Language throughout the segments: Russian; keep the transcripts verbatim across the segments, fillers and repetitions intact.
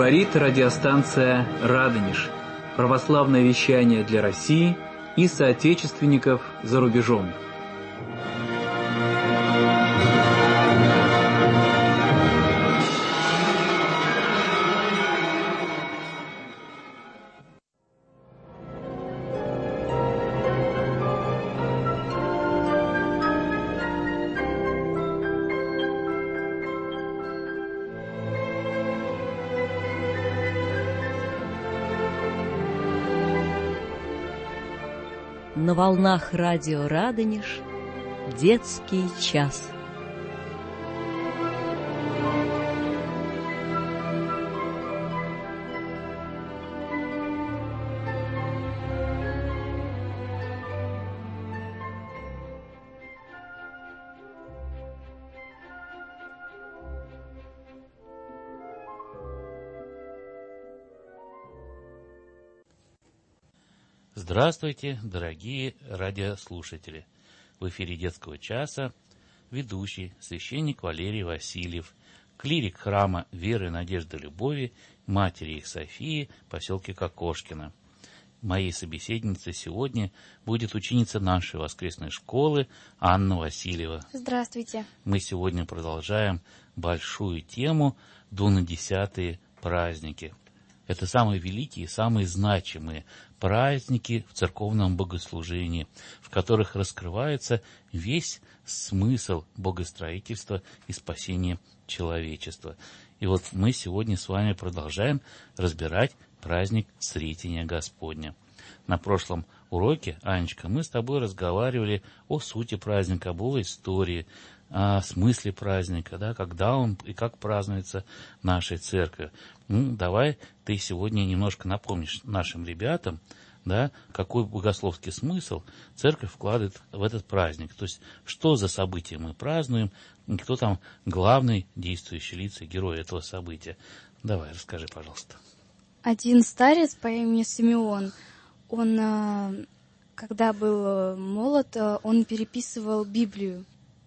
Говорит радиостанция «Радонеж». Православное вещание для России и соотечественников за рубежом. На волнах радио «Радонеж» детский час. Здравствуйте, дорогие радиослушатели! В эфире детского часа ведущий священник Валерий Васильев, клирик храма Веры, Надежды, Любови, матери их Софии, поселке Кокошкино. Моей собеседницей сегодня будет ученица нашей воскресной школы Анна Васильева. Здравствуйте! Мы сегодня продолжаем большую тему «Двунадесятые праздники». Это самые великие и самые значимые праздники в церковном богослужении, в которых раскрывается весь смысл богостроительства и спасения человечества. И вот мы сегодня с вами продолжаем разбирать праздник Сретения Господня. На прошлом уроке, Анечка, мы с тобой разговаривали о сути праздника, об его истории, о смысле праздника, да, когда он и как празднуется нашей церковью. Ну, давай ты сегодня немножко напомнишь нашим ребятам, да, какой богословский смысл церковь вкладывает в этот праздник. То есть, что за событие мы празднуем, и кто там главный действующий лица и герой этого события. Давай, расскажи, пожалуйста. Один старец по имени Симеон, он, когда был молод, он переписывал Библию.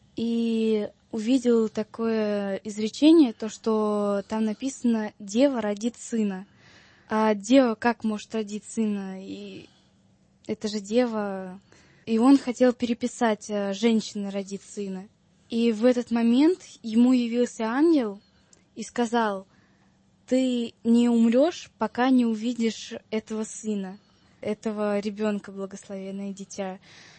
И увидел такое изречение, то, что там написано «Дева родит сына». А дева как может родить сына? И это же дева. И он хотел переписать «Женщина родит сына». И в этот момент ему явился ангел и сказал: «Ты не умрешь, пока не увидишь этого сына, этого ребенка, благословенное дитя».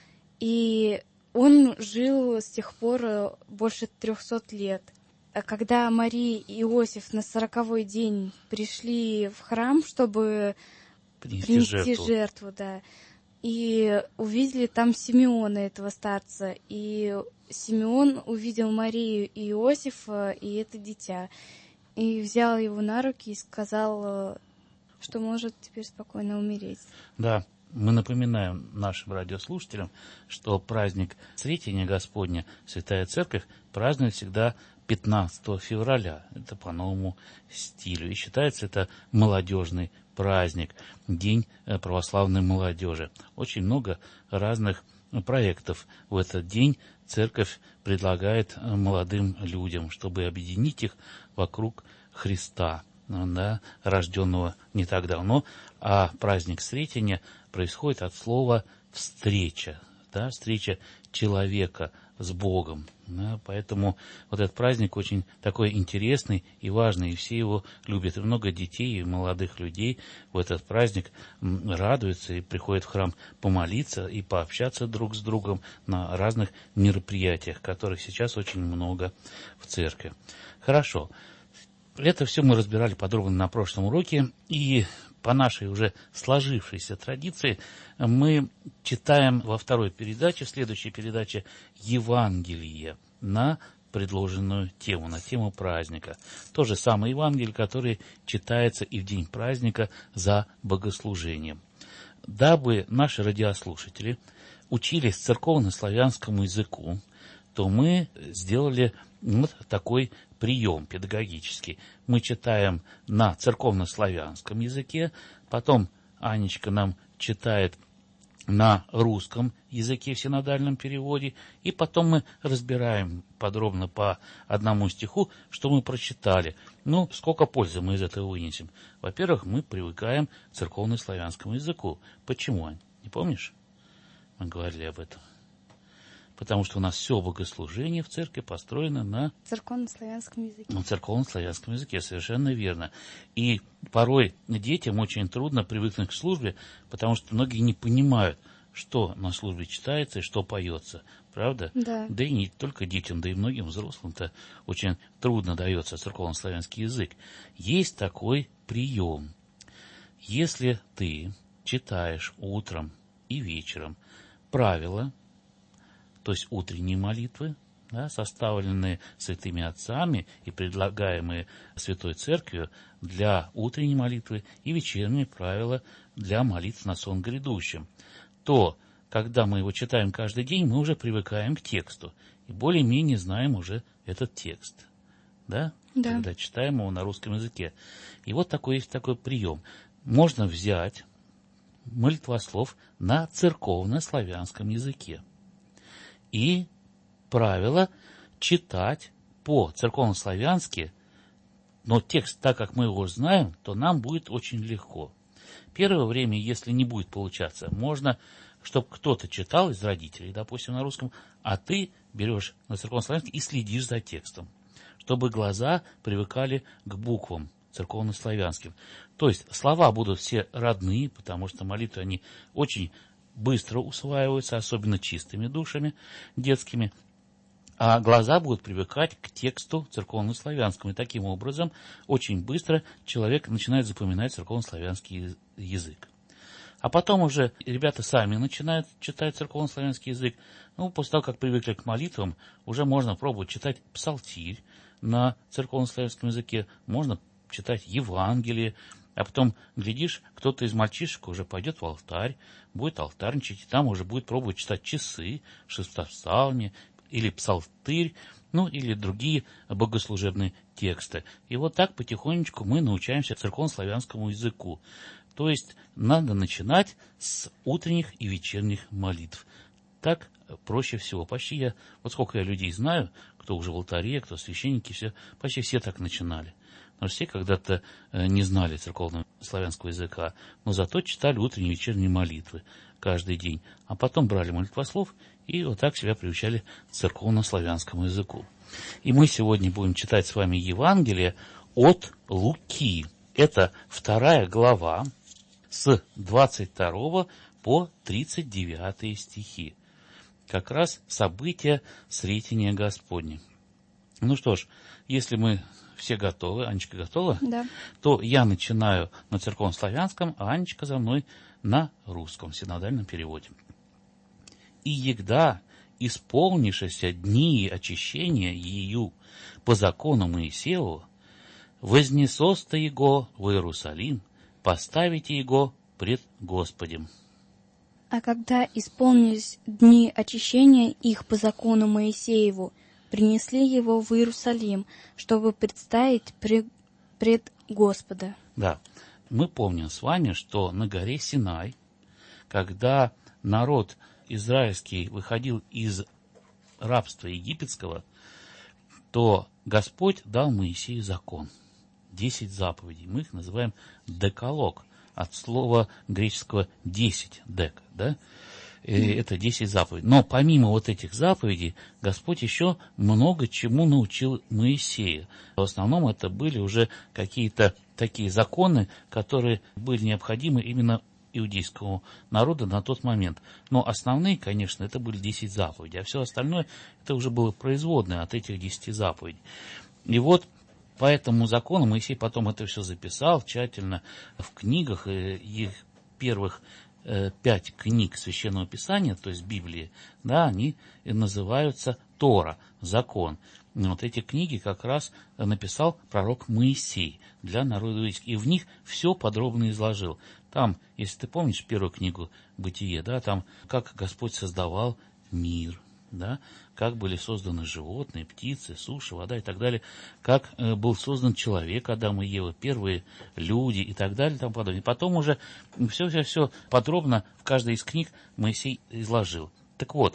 И он жил с тех пор больше трехсот лет. А когда Мария и Иосиф на сороковой день пришли в храм, чтобы принести, принести жертву, жертву да, и увидели там Симеона, этого старца, и Симеон увидел Марию и Иосифа и это дитя, и взял его на руки и сказал, что может теперь спокойно умереть. Да. Мы напоминаем нашим радиослушателям, что праздник Сретения Господня Святая Церковь празднует всегда пятнадцатого февраля. Это по новому стилю. И считается это молодежный праздник, День православной молодежи. Очень много разных проектов в этот день Церковь предлагает молодым людям, чтобы объединить их вокруг Христа, да, рожденного не так давно. А праздник Сретения происходит от слова «встреча», да, встреча человека с Богом. Да, поэтому вот этот праздник очень такой интересный и важный, и все его любят. И много детей и молодых людей в этот праздник радуются и приходят в храм помолиться и пообщаться друг с другом на разных мероприятиях, которых сейчас очень много в церкви. Хорошо. Это все мы разбирали подробно на прошлом уроке, и по нашей уже сложившейся традиции мы читаем во второй передаче, в следующей передаче, Евангелие на предложенную тему, на тему праздника. То же самое Евангелие, которое читается и в день праздника за богослужением. Дабы наши радиослушатели учились церковно-славянскому языку, то мы сделали вот такой прием педагогический. Мы читаем на церковно-славянском языке, потом Анечка нам читает на русском языке в синодальном переводе, и потом мы разбираем подробно по одному стиху, что мы прочитали. Ну, сколько пользы мы из этого вынесем? Во-первых, мы привыкаем к церковнославянскому языку. Почему? Не помнишь? Мы говорили об этом. Потому что у нас все богослужение в церкви построено на церковнославянском языке. На церковнославянском языке, совершенно верно. И порой детям очень трудно привыкнуть к службе, потому что многие не понимают, что на службе читается и что поется. Правда? Да. Да и не только детям, да и многим взрослым-то очень трудно дается церковнославянский язык. Есть такой прием. Если ты читаешь утром и вечером правила, то есть утренние молитвы, да, составленные святыми отцами и предлагаемые Святой Церковью для утренней молитвы, и вечерние правила для молитв на сон грядущим, то, когда мы его читаем каждый день, мы уже привыкаем к тексту и более-менее знаем уже этот текст, да? Да. Когда читаем его на русском языке. И вот такой есть такой прием. Можно взять молитвослов на церковно-славянском языке и правило читать по-церковнославянски, но текст, так как мы его знаем, то нам будет очень легко. Первое время, если не будет получаться, можно, чтобы кто-то читал из родителей, допустим, на русском, а ты берешь на церковнославянский и следишь за текстом, чтобы глаза привыкали к буквам церковнославянским. То есть слова будут все родные, потому что молитвы, они очень быстро усваиваются, особенно чистыми душами детскими, а глаза будут привыкать к тексту церковнославянскому. И таким образом очень быстро человек начинает запоминать церковнославянский язык. А потом уже ребята сами начинают читать церковнославянский язык. Ну, после того, как привыкли к молитвам, уже можно пробовать читать псалтирь на церковнославянском языке, можно читать Евангелие, а потом, глядишь, кто-то из мальчишек уже пойдет в алтарь, будет алтарничать, и там уже будет пробовать читать часы, шестопсалмие или псалтырь, ну, или другие богослужебные тексты. И вот так потихонечку мы научаемся церковнославянскому языку. То есть надо начинать с утренних и вечерних молитв. Так проще всего. Почти я, вот сколько я людей знаю, кто уже в алтаре, кто священники, все, почти все так начинали. Но все когда-то не знали церковного славянского языка, но зато читали утренние и вечерние молитвы каждый день. А потом брали молитвослов и вот так себя приучали к церковно-славянскому языку. И мы сегодня будем читать с вами Евангелие от Луки. Это вторая глава с двадцать второго по тридцать девятый стихи. Как раз события Сретения Господня. Ну что ж, если мы все готовы, Анечка готова? Да. То я начинаю на церковнославянском, а Анечка за мной на русском, синодальном переводе. «И егда, исполнившися дни очищения ее по закону Моисееву, вознесоста его в Иерусалим, поставите его пред Господем». А когда исполнились дни очищения их по закону Моисееву, принесли его в Иерусалим, чтобы представить пред, пред Господа. Да, мы помним с вами, что на горе Синай, когда народ израильский выходил из рабства египетского, то Господь дал Моисею закон, десять заповедей. Мы их называем декалог, от слова греческого десять, дек, да? Это десять заповедей. Но помимо вот этих заповедей, Господь еще много чему научил Моисея. В основном это были уже какие-то такие законы, которые были необходимы именно иудейскому народу на тот момент. Но основные, конечно, это были десять заповедей, а все остальное это уже было производное от этих десяти заповедей. И вот по этому закону Моисей потом это все записал тщательно в книгах, и их первых пять книг Священного Писания, то есть Библии, да, они называются Тора, закон. И вот эти книги как раз написал пророк Моисей для народа иудейского, и в них все подробно изложил. Там, если ты помнишь первую книгу «Бытие», да, там как Господь создавал мир, да, как были созданы животные, птицы, суша, вода и так далее, как э, был создан человек, Адам и Ева, первые люди и так далее и тому подобное. И потом уже все-все-все подробно в каждой из книг Моисей изложил. Так вот,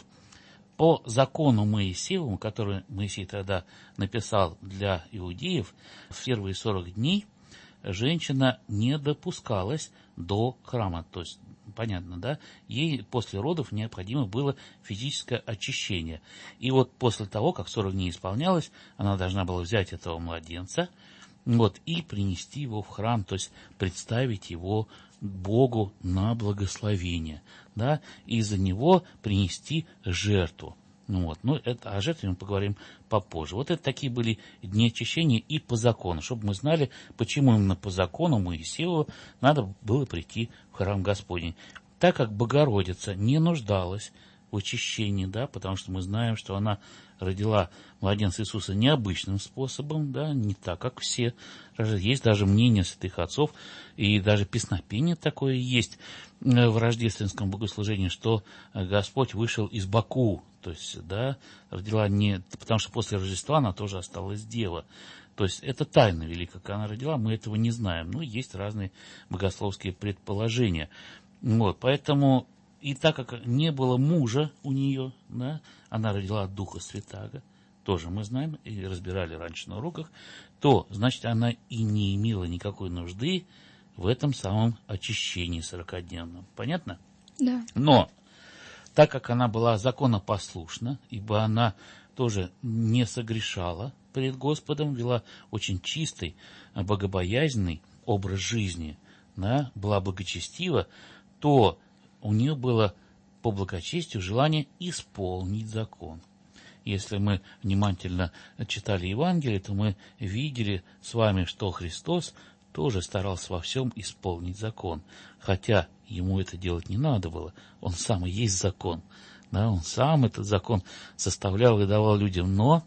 по закону Моисеевому, который Моисей тогда написал для иудеев, в первые сорок дней женщина не допускалась до храма. То есть, понятно, да? Ей после родов необходимо было физическое очищение. И вот после того, как сорок дней исполнялось, она должна была взять этого младенца, вот, и принести его в храм, то есть представить его Богу на благословение, да, и за него принести жертву. Ну вот, ну это, о жертве мы поговорим попозже. Вот это такие были дни очищения и по закону, чтобы мы знали, почему именно по закону Моисееву надо было прийти в храм Господень. Так как Богородица не нуждалась в очищении, да, потому что мы знаем, что она родила младенца Иисуса необычным способом, да, не так, как все. Есть даже мнение святых отцов, и даже песнопение такое есть в рождественском богослужении, что Господь вышел из Баку, то есть, да, родила не... Потому что после Рождества она тоже осталась дева. То есть, это тайна велика, как она родила, мы этого не знаем. Ну, есть разные богословские предположения. Вот, поэтому... И так как не было мужа у нее, да, она родила от Духа Святаго, тоже мы знаем и разбирали раньше на уроках, то, значит, она и не имела никакой нужды в этом самом очищении сорокадневном. Понятно? Да. Но, так как она была законопослушна, ибо она тоже не согрешала перед Господом, вела очень чистый, богобоязненный образ жизни, да, была благочестива, то у нее было по благочестию желание исполнить закон. Если мы внимательно читали Евангелие, то мы видели с вами, что Христос тоже старался во всем исполнить закон. Хотя ему это делать не надо было. Он сам и есть закон. Да, он сам этот закон составлял и давал людям. Но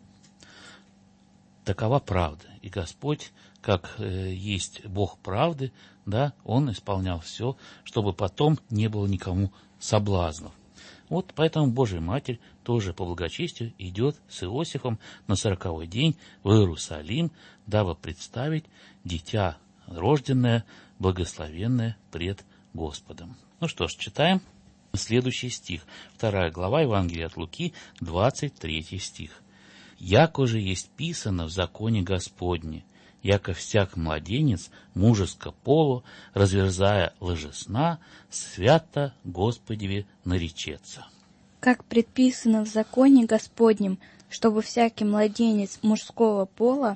такова правда. И Господь, как э, есть Бог правды, да, Он исполнял все, чтобы потом не было никому соблазнов. Вот поэтому Божья Матерь тоже по благочестию идет с Иосифом на сороковой день в Иерусалим, дабы представить дитя рожденное, благословенное пред Господом. Ну что ж, читаем следующий стих. Вторая глава Евангелия от Луки, двадцать третий стих. «Яко же есть писано в законе Господне, яко всяк младенец мужеско полу, разверзая ложесна, свято Господеве наречется». Как предписано в законе Господнем, чтобы всякий младенец мужского пола,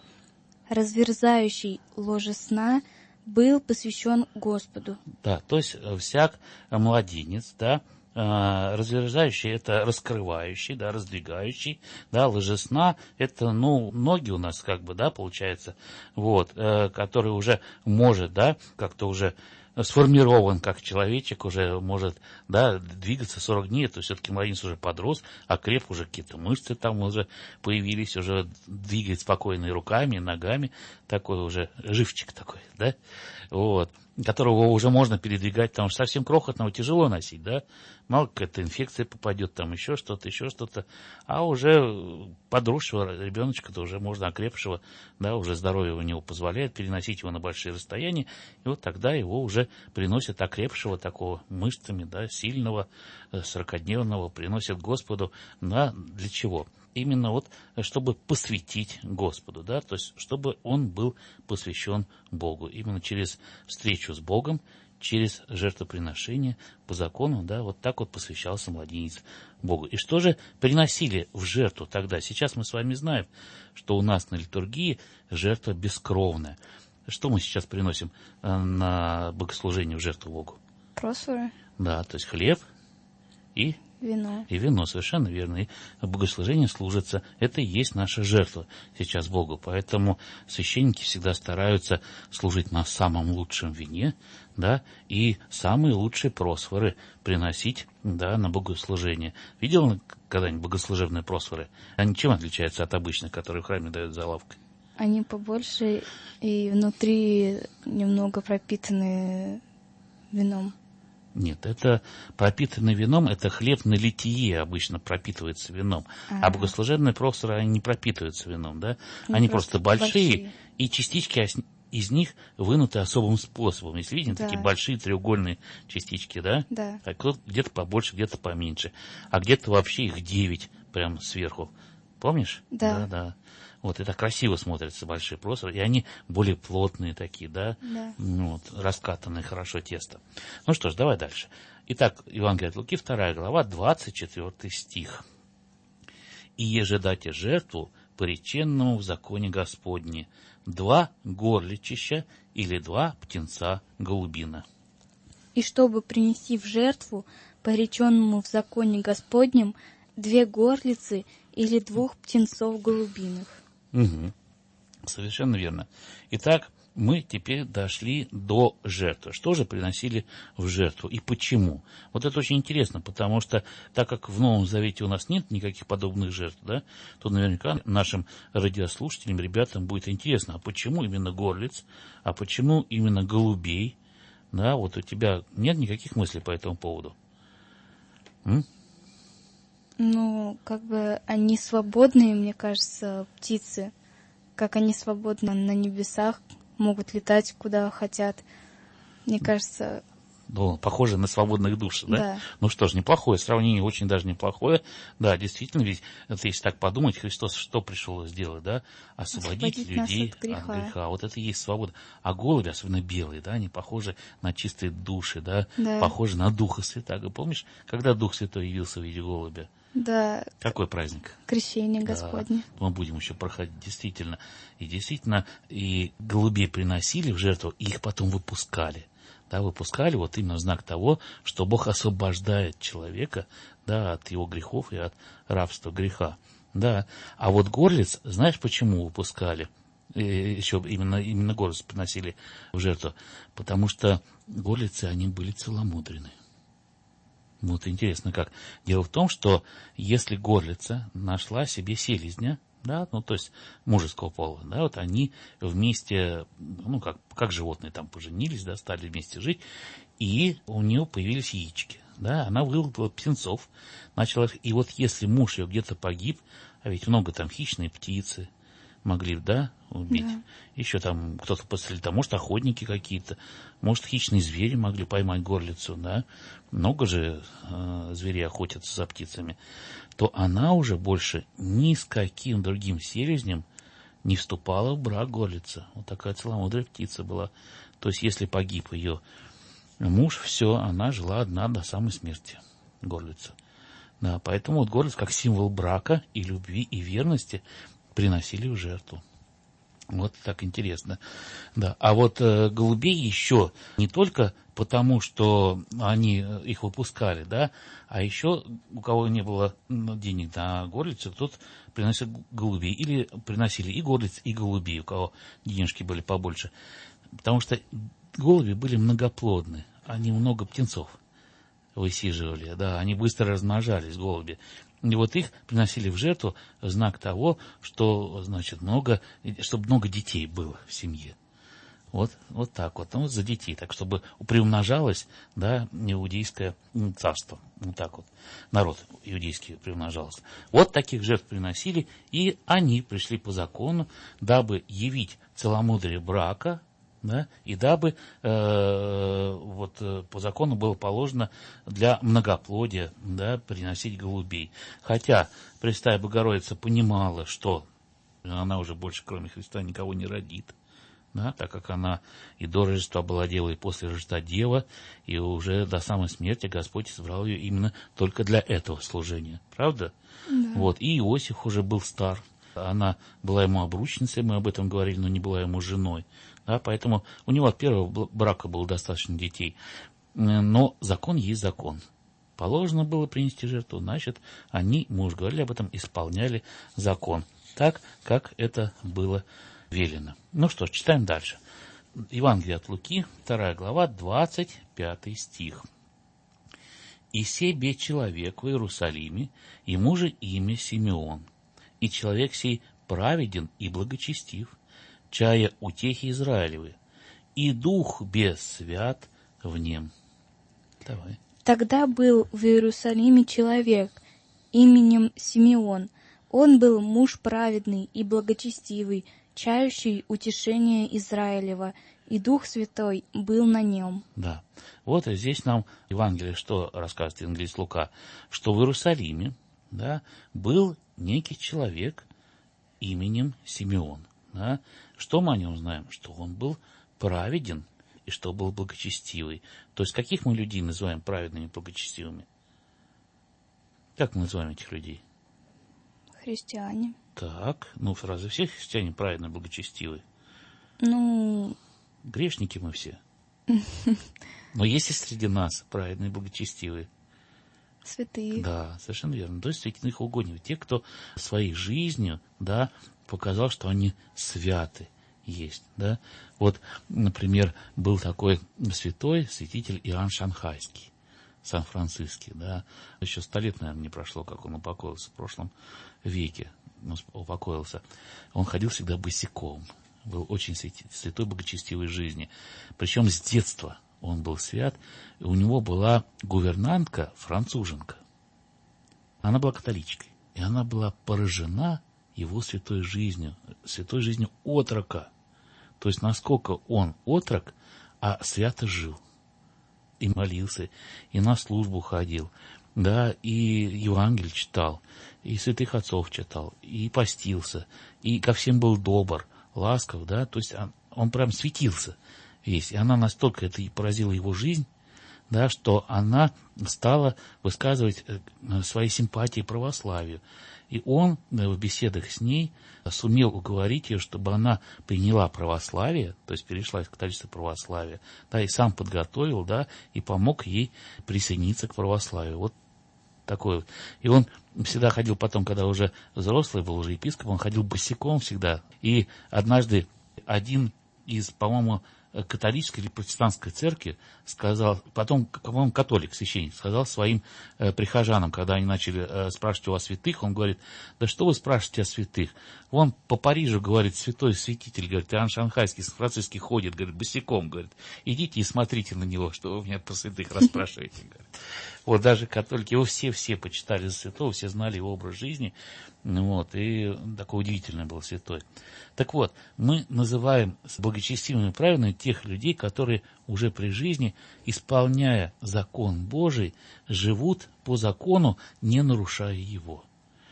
разверзающий ложе сна, был посвящен Господу. Да, то есть всяк младенец, да, разверзающий — это раскрывающий, да, раздвигающий, да, ложесна — это, ну, ноги у нас, как бы, да, получается, вот, который уже может, да, как-то уже сформирован как человечек, уже может, да, двигаться сорок дней, то все-таки младенец уже подрос, окреп, уже какие-то мышцы там уже появились, уже двигает спокойно и руками, и ногами, такой уже живчик такой, да, вот, которого уже можно передвигать, потому что совсем крохотного тяжело носить, да, мало какая-то инфекция попадет, там еще что-то, еще что-то, а уже подросшего ребеночка-то уже можно, окрепшего, да, уже здоровье у него позволяет переносить его на большие расстояния, и вот тогда его уже приносят окрепшего, такого мышцами, да, сильного, сорокадневного, приносят Господу, да, для чего? Именно вот, чтобы посвятить Господу, да, то есть, чтобы он был посвящен Богу, именно через встречу с Богом, через жертвоприношение по закону, да, вот так вот посвящался младенец Богу. И что же приносили в жертву тогда? Сейчас мы с вами знаем, что у нас на литургии жертва бескровная. Что мы сейчас приносим на богослужение в жертву Богу? Просфоры. Да, то есть хлеб и... Вино. И вино, совершенно верно. И богослужение служится. Это и есть наша жертва сейчас Богу. Поэтому священники всегда стараются служить на самом лучшем вине, да, и самые лучшие просфоры приносить, да, на богослужение. Видел когда-нибудь богослужебные просфоры? Они чем отличаются от обычных, которые в храме дают за лавкой? Они побольше и внутри немного пропитаны вином. Нет, это пропитанный вином, это хлеб на литие обычно пропитывается вином. А, а богослужебные просоры, они не пропитываются вином, да? Они, они просто, просто большие, большие, и частички из них вынуты особым способом. Если видите, да. такие большие треугольные частички, да? Да. Где-то побольше, где-то поменьше. А где-то вообще их девять прямо сверху. Помнишь? Да. Да, да. Вот, это красиво смотрятся большие просоры, и они более плотные такие, да? Да. Ну, вот, раскатанное хорошо тесто. Ну что ж, давай дальше. Итак, Евангелие от Луки, вторая глава, двадцать четвёртый стих. «И еже дате жертву пореченному в законе Господне, два горличища или два птенца голубина». И чтобы принести в жертву пореченному в законе Господнем две горлицы или двух птенцов голубиных. Угу. Совершенно верно. Итак, мы теперь дошли до жертвы. Что же приносили в жертву и почему? Вот это очень интересно, потому что, так как в Новом Завете у нас нет никаких подобных жертв, да, то наверняка нашим радиослушателям, ребятам будет интересно, а почему именно горлиц, а почему именно голубей? Да, вот у тебя нет никаких мыслей по этому поводу? М? Ну, как бы они свободные, мне кажется, птицы. Как они свободно на небесах, могут летать куда хотят. Мне кажется... Ну, похоже на свободных душ, да? Да. Ну что ж, неплохое сравнение, очень даже неплохое. Да, действительно, ведь, это, если так подумать, Христос что пришел сделать, да? Освободить, Освободить людей от греха. от греха. Вот это и есть свобода. А голуби, особенно белые, да, они похожи на чистые души, да? Да. Похожи на Духа Святаго. Помнишь, когда Дух Святой явился в виде голубя? Да. Какой праздник? Крещение Господне. Да, мы будем еще проходить, действительно. И действительно, и голубей приносили в жертву, и их потом выпускали. Да, выпускали вот именно в знак того, что Бог освобождает человека, да, от его грехов и от рабства греха. Да. А вот горлиц, знаешь, почему выпускали? И еще именно, именно горлиц приносили в жертву. Потому что горлицы, они были целомудрены. Вот интересно как. Дело в том, что если горлица нашла себе селезня, да, ну, то есть мужеского пола, да, вот они вместе, ну, как, как животные там поженились, да, стали вместе жить, и у нее появились яички, да, она вылупила птенцов, начала, и вот если муж ее где-то погиб, а ведь много там хищные птицы могли, да, убить, да. Еще там кто-то пострелил, там, может, охотники какие-то, может, хищные звери могли поймать горлицу, да, много же э, зверей охотятся за птицами, то она уже больше ни с каким другим селезнем не вступала в брак горлица. Вот такая целомудрая птица была. То есть, если погиб ее муж, все, она жила одна до самой смерти, горлица. Да, поэтому вот горлиц как символ брака и любви, и верности приносили в жертву. Вот так интересно. Да. А вот э, голубей еще не только потому, что они их выпускали, да, а еще у кого не было денег на горлицу, тот приносил голубей. Или приносили и горлиц, и голубей, у кого денежки были побольше. Потому что голуби были многоплодны, они много птенцов высиживали, да, они быстро размножались, голуби. И вот их приносили в жертву в знак того, что, значит, много, чтобы много детей было в семье. Вот, вот так вот, ну, вот за детей, так, чтобы приумножалось, да, иудейское царство, вот так вот, народ иудейский приумножался. Вот таких жертв приносили, и они пришли по закону, дабы явить целомудрие брака, да, и дабы э, вот, по закону было положено для многоплодия, да, приносить голубей. Хотя Пресвятая Богородица понимала, что она уже больше, кроме Христа, никого не родит, да, так как она и до Рождества была дева, и после Рождества дева, и уже до самой смерти Господь избрал ее именно только для этого служения. Правда? Да. Вот. И Иосиф уже был стар. Она была ему обручницей, мы об этом говорили, но не была ему женой. Да, поэтому у него от первого брака было достаточно детей. Но закон есть закон. Положено было принести жертву, значит, они, мы уже говорили об этом, исполняли закон. Так, как это было велено. Ну что ж, читаем дальше. Евангелие от Луки, вторая глава, двадцать пятый стих. «И себе человек в Иерусалиме, ему же имя Симеон. И человек сей праведен и благочестив, чая утехи Израилевы, и дух без свят в нем». Давай. Тогда был в Иерусалиме человек именем Симеон. Он был муж праведный и благочестивый, чающий утешение Израилева, и Дух Святой был на нем. Да. Вот и здесь нам Евангелие что рассказывает евангелист Лука, что в Иерусалиме, да, был некий человек именем Симеон. Да. Что мы о нем знаем? Что он был праведен и что был благочестивый. То есть каких мы людей называем праведными и благочестивыми? Как мы называем этих людей? Христиане. Так, ну разве все христиане праведны и благочестивы? Ну... Грешники мы все. Но есть и среди нас праведные и благочестивые. Святые. Да, совершенно верно. То есть святых угодников. Те, кто своей жизнью, да, показал, что они святы есть. Да. Вот, например, был такой святой святитель Иоанн Шанхайский, Сан-Франциский. Да. Еще сто лет, наверное, не прошло, как он упокоился в прошлом веке. Упокоился. Он ходил всегда босиком. Был очень святой, благочестивой жизни. Причем с детства он был свят. И у него была гувернантка, француженка. Она была католичкой. И она была поражена его святой жизнью, святой жизнью отрока. То есть, насколько он отрок, а свято жил. И молился, и на службу ходил. Да, и Евангелие читал, и святых отцов читал, и постился, и ко всем был добр, ласков, да, то есть он, он прям светился весь, и она настолько это и поразила его жизнь, да, что она стала высказывать свои симпатии православию. И он в беседах с ней сумел уговорить ее, чтобы она приняла православие, то есть перешла из католичества в православие, да, и сам подготовил, да, и помог ей присоединиться к православию. Вот такой. И он всегда ходил потом, когда уже взрослый был, уже епископ, он ходил босиком всегда. И однажды один из, по-моему, католической или протестантской церкви сказал, потом, по-моему, католик, священник, сказал своим э, прихожанам, когда они начали э, спрашивать его о святых, он говорит: да что вы спрашиваете о святых? Вон по Парижу, говорит, святой святитель, говорит, Иоанн Шанхайский, Сан-Франциский ходит, говорит, босиком, говорит, идите и смотрите на него, что вы меня про святых расспрашиваете, говорит. Вот даже католики, его все-все почитали за святого, все знали его образ жизни, вот, и такой удивительный был святой. Так вот, мы называем благочестивыми и праведными тех людей, которые уже при жизни, исполняя закон Божий, живут по закону, не нарушая его.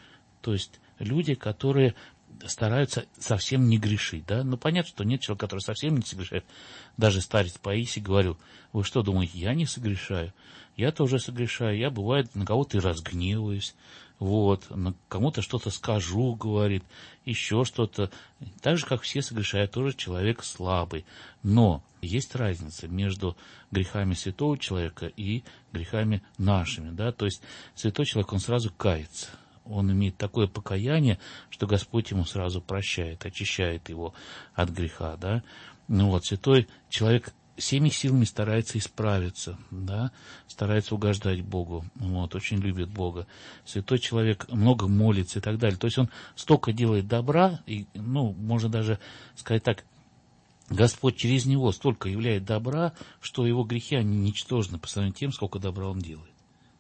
То есть люди, которые стараются совсем не грешить, да, ну понятно, что нет человека, который совсем не согрешает. Даже старец Паисий говорил: вы что думаете, я не согрешаю? Я тоже согрешаю, я, бывает, на кого-то и разгневаюсь, вот, на кому-то что-то скажу, говорит, еще что-то. Так же, как все согрешают, тоже человек слабый. Но есть разница между грехами святого человека и грехами нашими, да, то есть святой человек, он сразу кается. Он имеет такое покаяние, что Господь ему сразу прощает, очищает его от греха, да. Ну вот, святой человек всеми силами старается исправиться, да, старается угождать Богу, вот, очень любит Бога. Святой человек много молится и так далее. То есть он столько делает добра, и, ну, можно даже сказать так, Господь через него столько являет добра, что его грехи, они ничтожны по сравнению с тем, сколько добра он делает.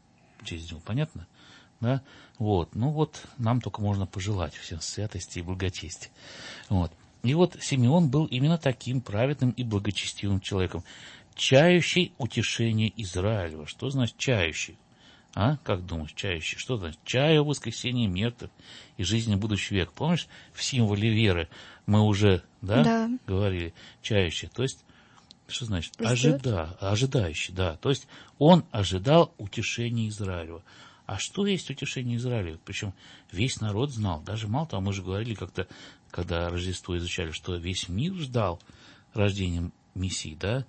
Через него, понятно? Да? Вот, ну вот, нам только можно пожелать всем святости и благочестия. Вот. И вот Симеон был именно таким праведным и благочестивым человеком, чающий утешение Израилева. Что значит чающий? А? Как думаешь, чающий? Что значит? Чаю воскресения мертвых и жизни будущего века. Помнишь, в символе веры мы уже, да, да. говорили, чающий. То есть, что значит? Ждет. Ожида, ожидающий, да. То есть, он ожидал утешения Израилева. А что есть утешение Израиля? Причем весь народ знал. Даже мало того, мы же говорили как-то, когда Рождество изучали, что весь мир ждал рождения Мессии, да?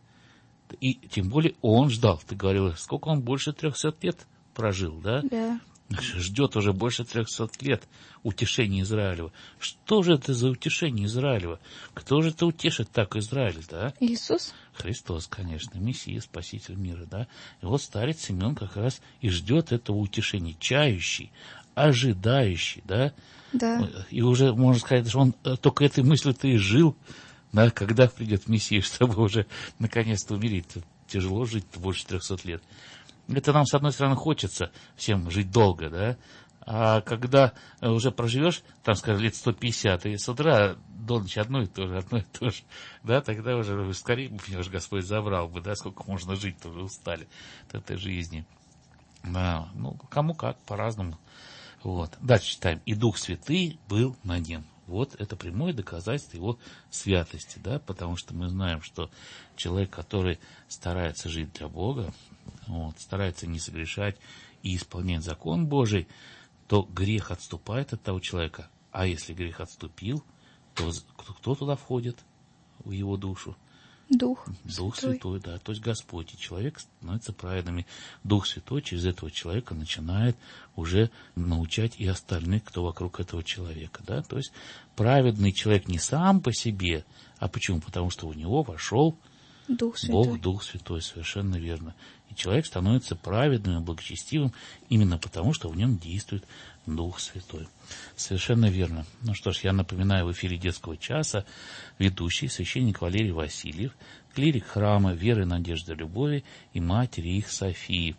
И тем более он ждал. Ты говорила, сколько он больше трехсот лет прожил, да? Да. Ждет уже больше трехсот лет утешения Израилева. Что же это за утешение Израилева? Кто же это утешит так Израиль, да? Иисус? Христос, конечно, Мессия, Спаситель мира, да. И вот старец Симеон как раз и ждет этого утешения, чающий, ожидающий, да. Да. И уже, можно сказать, что он только этой мыслью-то и жил, да, когда придет Мессия, чтобы уже наконец-то умереть. тяжело жить больше трехсот лет. Это нам, с одной стороны, хочется всем жить долго, да, а когда уже проживешь, там, скажем, лет сто пятьдесят, и с утра до ночи одно и то же, одно и то же, да, тогда уже скорее бы меня уже Господь забрал бы, да, сколько можно жить-то, уже устали от этой жизни. Да, ну, кому как, по-разному. Вот. Дальше читаем. «И Дух Святый был на нем». Вот это прямое доказательство его святости, да, потому что мы знаем, что человек, который старается жить для Бога, вот, старается не согрешать и исполнять закон Божий, то грех отступает от того человека. А если грех отступил, то кто туда входит, в его душу? Дух, Дух Святой. Святой, да, то есть Господь. И человек становится праведным. И Дух Святой через этого человека начинает уже научать и остальных, кто вокруг этого человека. Да? То есть праведный человек не сам по себе, а почему? Потому что у него вошел Дух Святой. Бог, Дух Святой, совершенно верно. И человек становится праведным и благочестивым именно потому, что в нем действует Дух Святой. Совершенно верно. Ну что ж, я напоминаю, в эфире детского часа ведущий священник Валерий Васильев, клирик храма Веры, Надежды, Любови и матери их Софии.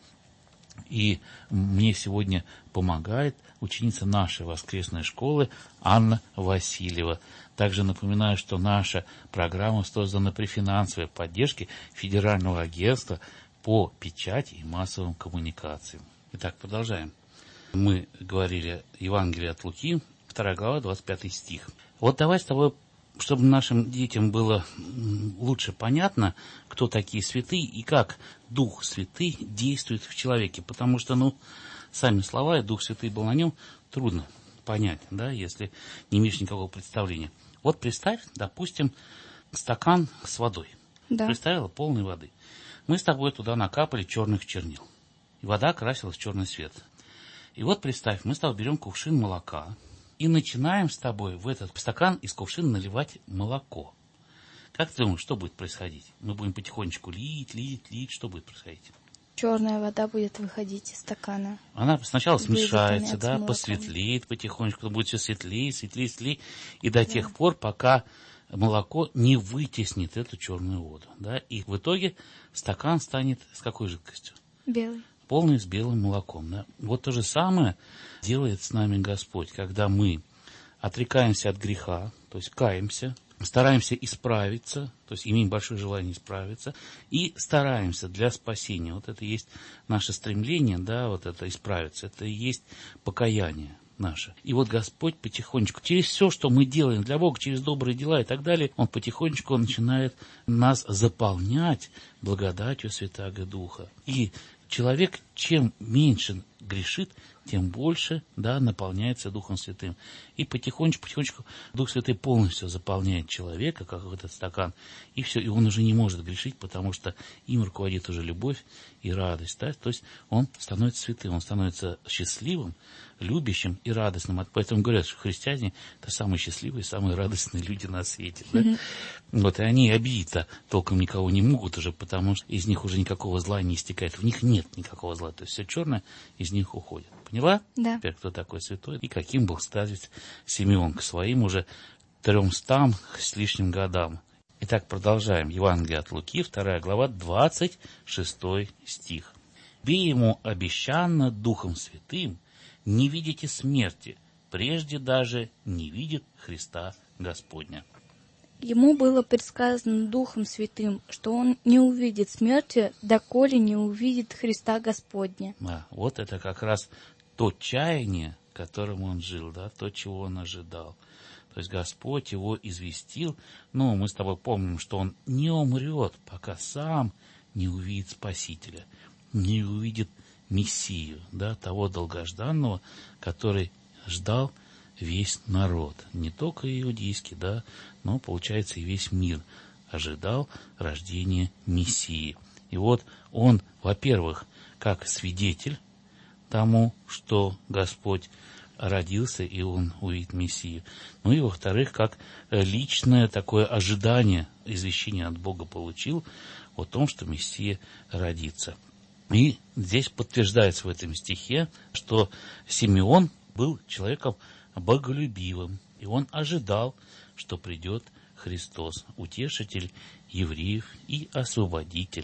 И мне сегодня помогает ученица нашей воскресной школы Анна Васильева. Также напоминаю, что наша программа создана при финансовой поддержке Федерального агентства по печати и массовым коммуникациям. Итак, продолжаем. Мы говорили Евангелие от Луки, вторая глава, двадцать пятый стих. Вот давай с тобой, чтобы нашим детям было лучше понятно, кто такие святые и как Дух Святый действует в человеке. Потому что, ну, сами слова, и Дух Святый был на нем, трудно понять, да, если не имеешь никакого представления. Вот представь, допустим, стакан с водой. Да. Представила полной воды. Мы с тобой туда накапали черных чернил. И вода окрасилась в черный цвет. И вот представь, мы с тобой берем кувшин молока и начинаем с тобой в этот стакан из кувшина наливать молоко. Как ты думаешь, что будет происходить? Мы будем потихонечку лить, лить, лить. Что будет происходить? Черная вода будет выходить из стакана. Она сначала Будет смешается, заполняться да, молоком. посветлеет потихонечку, будет все светлее, светлее, светлее, и до да. тех пор, пока молоко не вытеснит эту черную воду. Да, и в итоге стакан станет с какой жидкостью? Белый. Полный с белым молоком. Да? Вот то же самое делает с нами Господь, когда мы отрекаемся от греха, то есть каемся, стараемся исправиться, то есть имеем большое желание исправиться, и стараемся для спасения. Вот это и есть наше стремление, да, вот это исправиться, это и есть покаяние наше. И вот Господь потихонечку, через все, что мы делаем для Бога, через добрые дела и так далее, Он потихонечку он начинает нас заполнять благодатью Святаго Духа. И человек, чем меньше грешит, тем больше, да, наполняется Духом Святым. И потихонечку, потихонечку Дух Святой полностью заполняет человека, как в этот стакан, и все, и он уже не может грешить, потому что им руководит уже любовь и радость. Да? То есть он становится святым, он становится счастливым, любящим и радостным. Поэтому говорят, что христиане – это самые счастливые, самые радостные люди на свете. Да? Mm-hmm. Вот, и они обидеть-то толком никого не могут уже, потому что из них уже никакого зла не истекает. В них нет никакого зла. То есть все черное из них уходит. Поняла? Да. Теперь кто такой святой и каким был старец Симеон к своим уже тремстам с лишним годам. Итак, продолжаем. Евангелие от Луки, вторая глава, двадцать шестой стих. «Бей ему обещанно Духом Святым, не видите смерти, прежде даже не видит Христа Господня». Ему было предсказано Духом Святым, что он не увидит смерти, доколе не увидит Христа Господня. А, вот это как раз то чаяние, которым он жил, да, то, чего он ожидал. То есть Господь его известил, ну, мы с тобой помним, что он не умрет, пока сам не увидит Спасителя, не увидит Мессию, да, того долгожданного, который ждал весь народ, не только иудейский, да, но, получается, и весь мир ожидал рождения Мессии. И вот он, во-первых, как свидетель тому, что Господь родился, и он увидит Мессию. Ну и, во-вторых, как личное такое ожидание, извещение от Бога получил о том, что Мессия родится. И здесь подтверждается в этом стихе, что Симеон был человеком боголюбивым, и он ожидал, что придет Христос, утешитель евреев и освободитель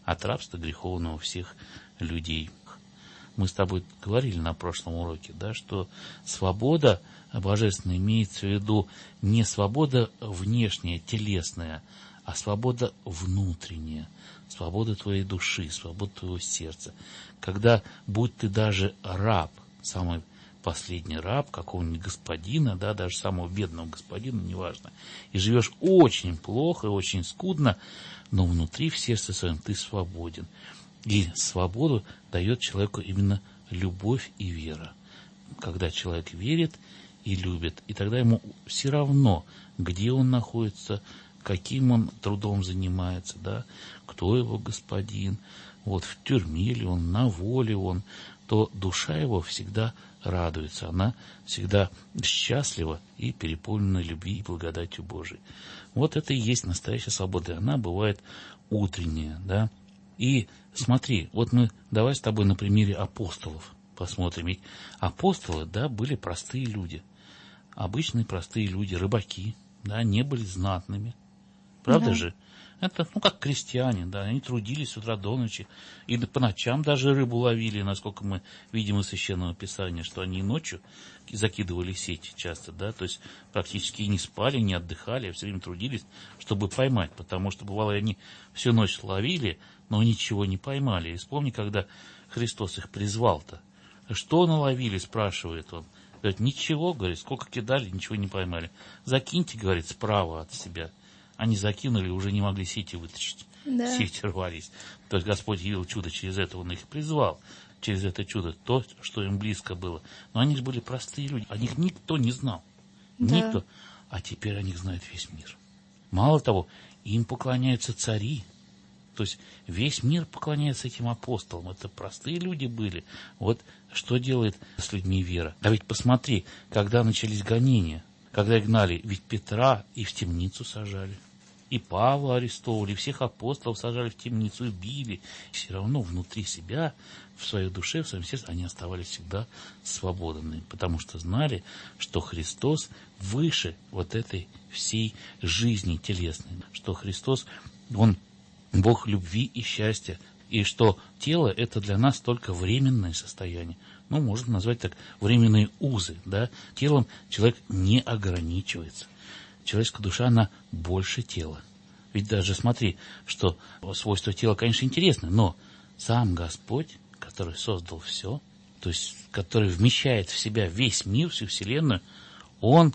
от рабства греховного всех людей. Мы с тобой говорили на прошлом уроке, да, что свобода божественная имеется в виду не свобода внешняя, телесная, а свобода внутренняя, свобода твоей души, свобода твоего сердца. Когда, будь ты даже раб, самый последний раб какого-нибудь господина, да, даже самого бедного господина, неважно, и живешь очень плохо, очень скудно, но внутри в сердце своем ты свободен. И свободу дает человеку именно любовь и вера. Когда человек верит и любит, и тогда ему все равно, где он находится, каким он трудом занимается, да, кто его господин, вот в тюрьме ли он, на воле он, то душа его всегда радуется, она всегда счастлива и переполнена любви и благодатью Божией. Вот это и есть настоящая свобода, она бывает утренняя, да. И смотри, вот мы давай с тобой на примере апостолов посмотрим. Ведь апостолы, да, были простые люди, обычные простые люди, рыбаки, да, не были знатными, правда, да, же? Это, ну, как крестьяне, да, они трудились с утра до ночи, и по ночам даже рыбу ловили, насколько мы видим из Священного Писания, что они и ночью закидывали сети часто, да, то есть практически и не спали, не отдыхали, а все время трудились, чтобы поймать, потому что, бывало, они всю ночь ловили, но ничего не поймали. И вспомни, когда Христос их призвал-то, что наловили, спрашивает он. Говорит, ничего, говорит, сколько кидали, ничего не поймали. Закиньте, говорит, справа от себя. Они закинули, уже не могли сети вытащить. Да. Сети рвались. То есть Господь явил чудо через это, Он их призвал. Через это чудо, то, что им близко было. Но они же были простые люди. О них никто не знал. Да. Никто. А теперь о них знает весь мир. Мало того, им поклоняются цари. То есть весь мир поклоняется этим апостолам. Это простые люди были. Вот что делает с людьми вера. А ведь посмотри, когда начались гонения, когда гнали, ведь Петра и в темницу сажали. И Павла арестовывали, всех апостолов сажали в темницу и били. Все равно внутри себя, в своей душе, в своем сердце, они оставались всегда свободными, потому что знали, что Христос выше вот этой всей жизни телесной, что Христос, Он Бог любви и счастья, и что тело – это для нас только временное состояние. Ну, можно назвать так, временные узы, да. Телом человек не ограничивается. Человеческая душа, она больше тела. Ведь даже смотри, что свойства тела, конечно, интересны, но сам Господь, который создал все, то есть который вмещает в себя весь мир, всю вселенную, Он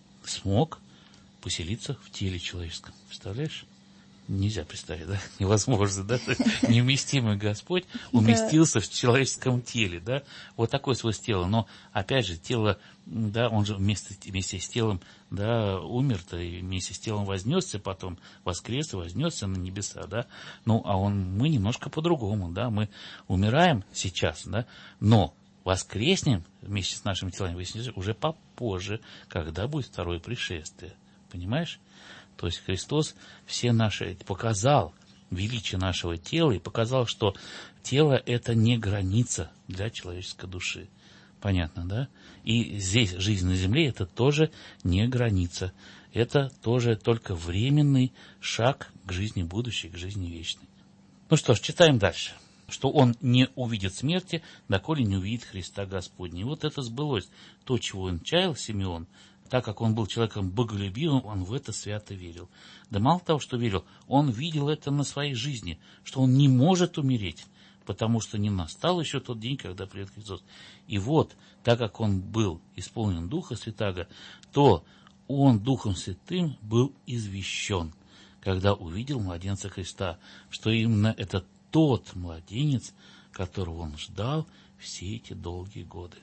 смог поселиться в теле человеческом. Представляешь? Нельзя представить, да? Невозможно, да? Неуместимый Господь уместился в человеческом теле, да? Вот такое свойство тела. Но, опять же, тело, да, он же вместе, вместе с телом, да, умер-то, и вместе с телом вознесся, потом воскрес и вознесся на небеса, да? Ну, а он, мы немножко по-другому, да? Мы умираем сейчас, да? Но воскреснем вместе с нашими телами уже попозже, когда будет второе пришествие. Понимаешь? То есть Христос все наши показал величие нашего тела и показал, что тело – это не граница для человеческой души. Понятно, да? И здесь жизнь на земле – это тоже не граница. Это тоже только временный шаг к жизни будущей, к жизни вечной. Ну что ж, читаем дальше. Что он не увидит смерти, доколе не увидит Христа Господня. И вот это сбылось. То, чего он чаял, Симеон, так как он был человеком боголюбивым, он в это свято верил. Да мало того, что верил, он видел это на своей жизни, что он не может умереть, потому что не настал еще тот день, когда придет Христос. И вот, так как он был исполнен Духа Святаго, то он Духом Святым был извещен, когда увидел младенца Христа, что именно это тот младенец, которого он ждал все эти долгие годы.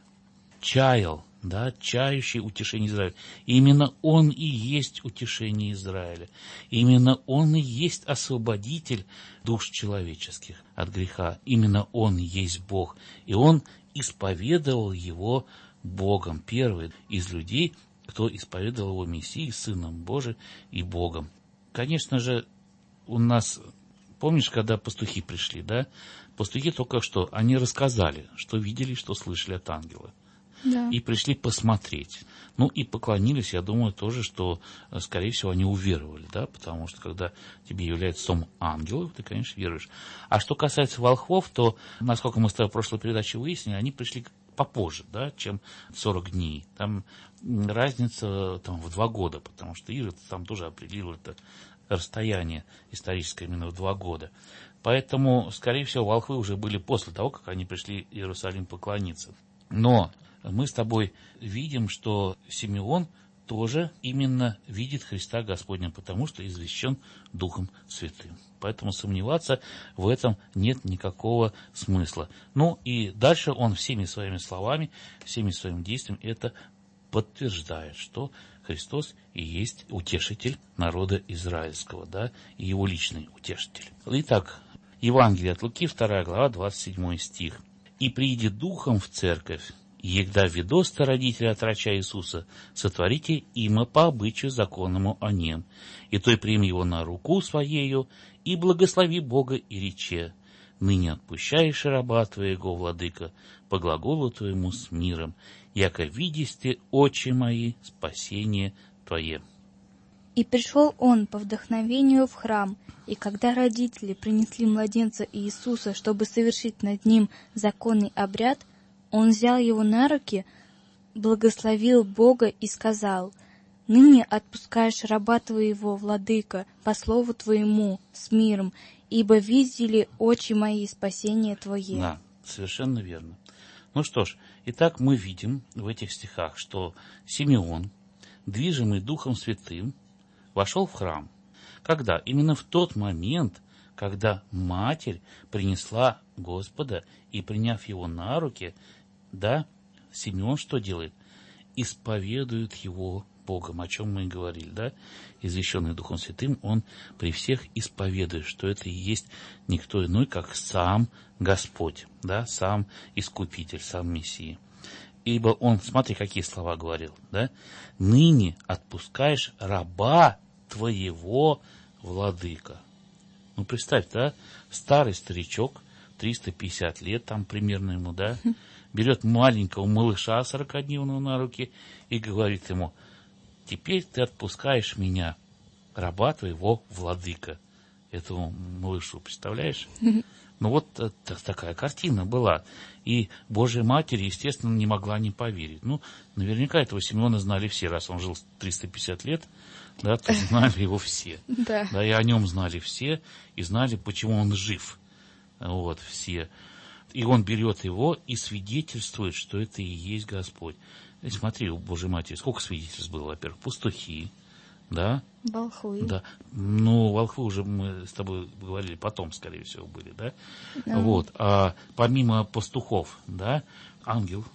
Чаял, да, чающий утешение Израиля. Именно он и есть утешение Израиля. Именно он и есть освободитель душ человеческих от греха. Именно он и есть Бог. И он исповедовал его Богом. Первый из людей, кто исповедовал его Мессией, Сыном Божиим и Богом. Конечно же, у нас, помнишь, когда пастухи пришли, да? Пастухи только что, они рассказали, что видели, что слышали от ангела. Да. И пришли посмотреть. Ну, и поклонились, я думаю, тоже, что, скорее всего, они уверовали, да, потому что, когда тебе является сом ангелов, ты, конечно, веруешь. А что касается волхвов, то, насколько мы с тобой в прошлой передаче выяснили, они пришли попозже, да, чем сорок дней. Там разница там, в два года, потому что Ирод там тоже определил это расстояние историческое именно в два года. Поэтому, скорее всего, волхвы уже были после того, как они пришли в Иерусалим поклониться. Но мы с тобой видим, что Симеон тоже именно видит Христа Господня, потому что извещен Духом Святым. Поэтому сомневаться в этом нет никакого смысла. Ну и дальше он всеми своими словами, всеми своими действиями это подтверждает, что Христос и есть утешитель народа израильского, да, и его личный утешитель. Итак, Евангелие от Луки, вторая глава, двадцать седьмой стих. «И прииди духом в церковь, егда ведоста родителя от врача Иисуса, сотворите има по обычаю законному о нем, и той прими его на руку своею, и благослови Бога и рече, ныне отпущаешь раба твоего, владыка, по глаголу твоему с миром, яко видисте, очи мои, спасение твое». И пришел он по вдохновению в храм, и когда родители принесли младенца Иисуса, чтобы совершить над ним законный обряд, он взял его на руки, благословил Бога и сказал: «Ныне отпускаешь раба твоего, владыка, по слову твоему, с миром, ибо видели очи мои спасение твое». Да, совершенно верно. Ну что ж, итак, мы видим в этих стихах, что Симеон, движимый Духом Святым, вошел в храм. Когда? Именно в тот момент, когда Матерь принесла Господа и, приняв его на руки, да, Симеон что делает? Исповедует его Богом, о чем мы и говорили, да? Извещенный Духом Святым, он при всех исповедует, что это и есть никто иной, как сам Господь, да, сам Искупитель, сам Мессия. Ибо он, смотри, какие слова говорил, да? «Ныне отпускаешь раба твоего, владыка». Ну, представь, да, старый старичок, триста пятьдесят лет там примерно ему, да, берет маленького малыша сорокадневного на руки и говорит ему: «Теперь ты отпускаешь меня, раба твоего, владыка». Этому малышу, представляешь? Ну, вот такая картина была. И Божья Матерь, естественно, не могла не поверить. Ну, наверняка этого Симеона знали все, раз он жил триста пятьдесят лет, да, то знали его все. Да. Да, и о нем знали все, и знали, почему он жив. Вот, все. И он берет его и свидетельствует, что это и есть Господь. И смотри, у Божьей Матери сколько свидетельств было? Во-первых, пастухи, да? Волхвы. Да. Ну, волхвы уже мы с тобой говорили, потом, скорее всего, были, да? Да. Вот. А помимо пастухов, да, ангел,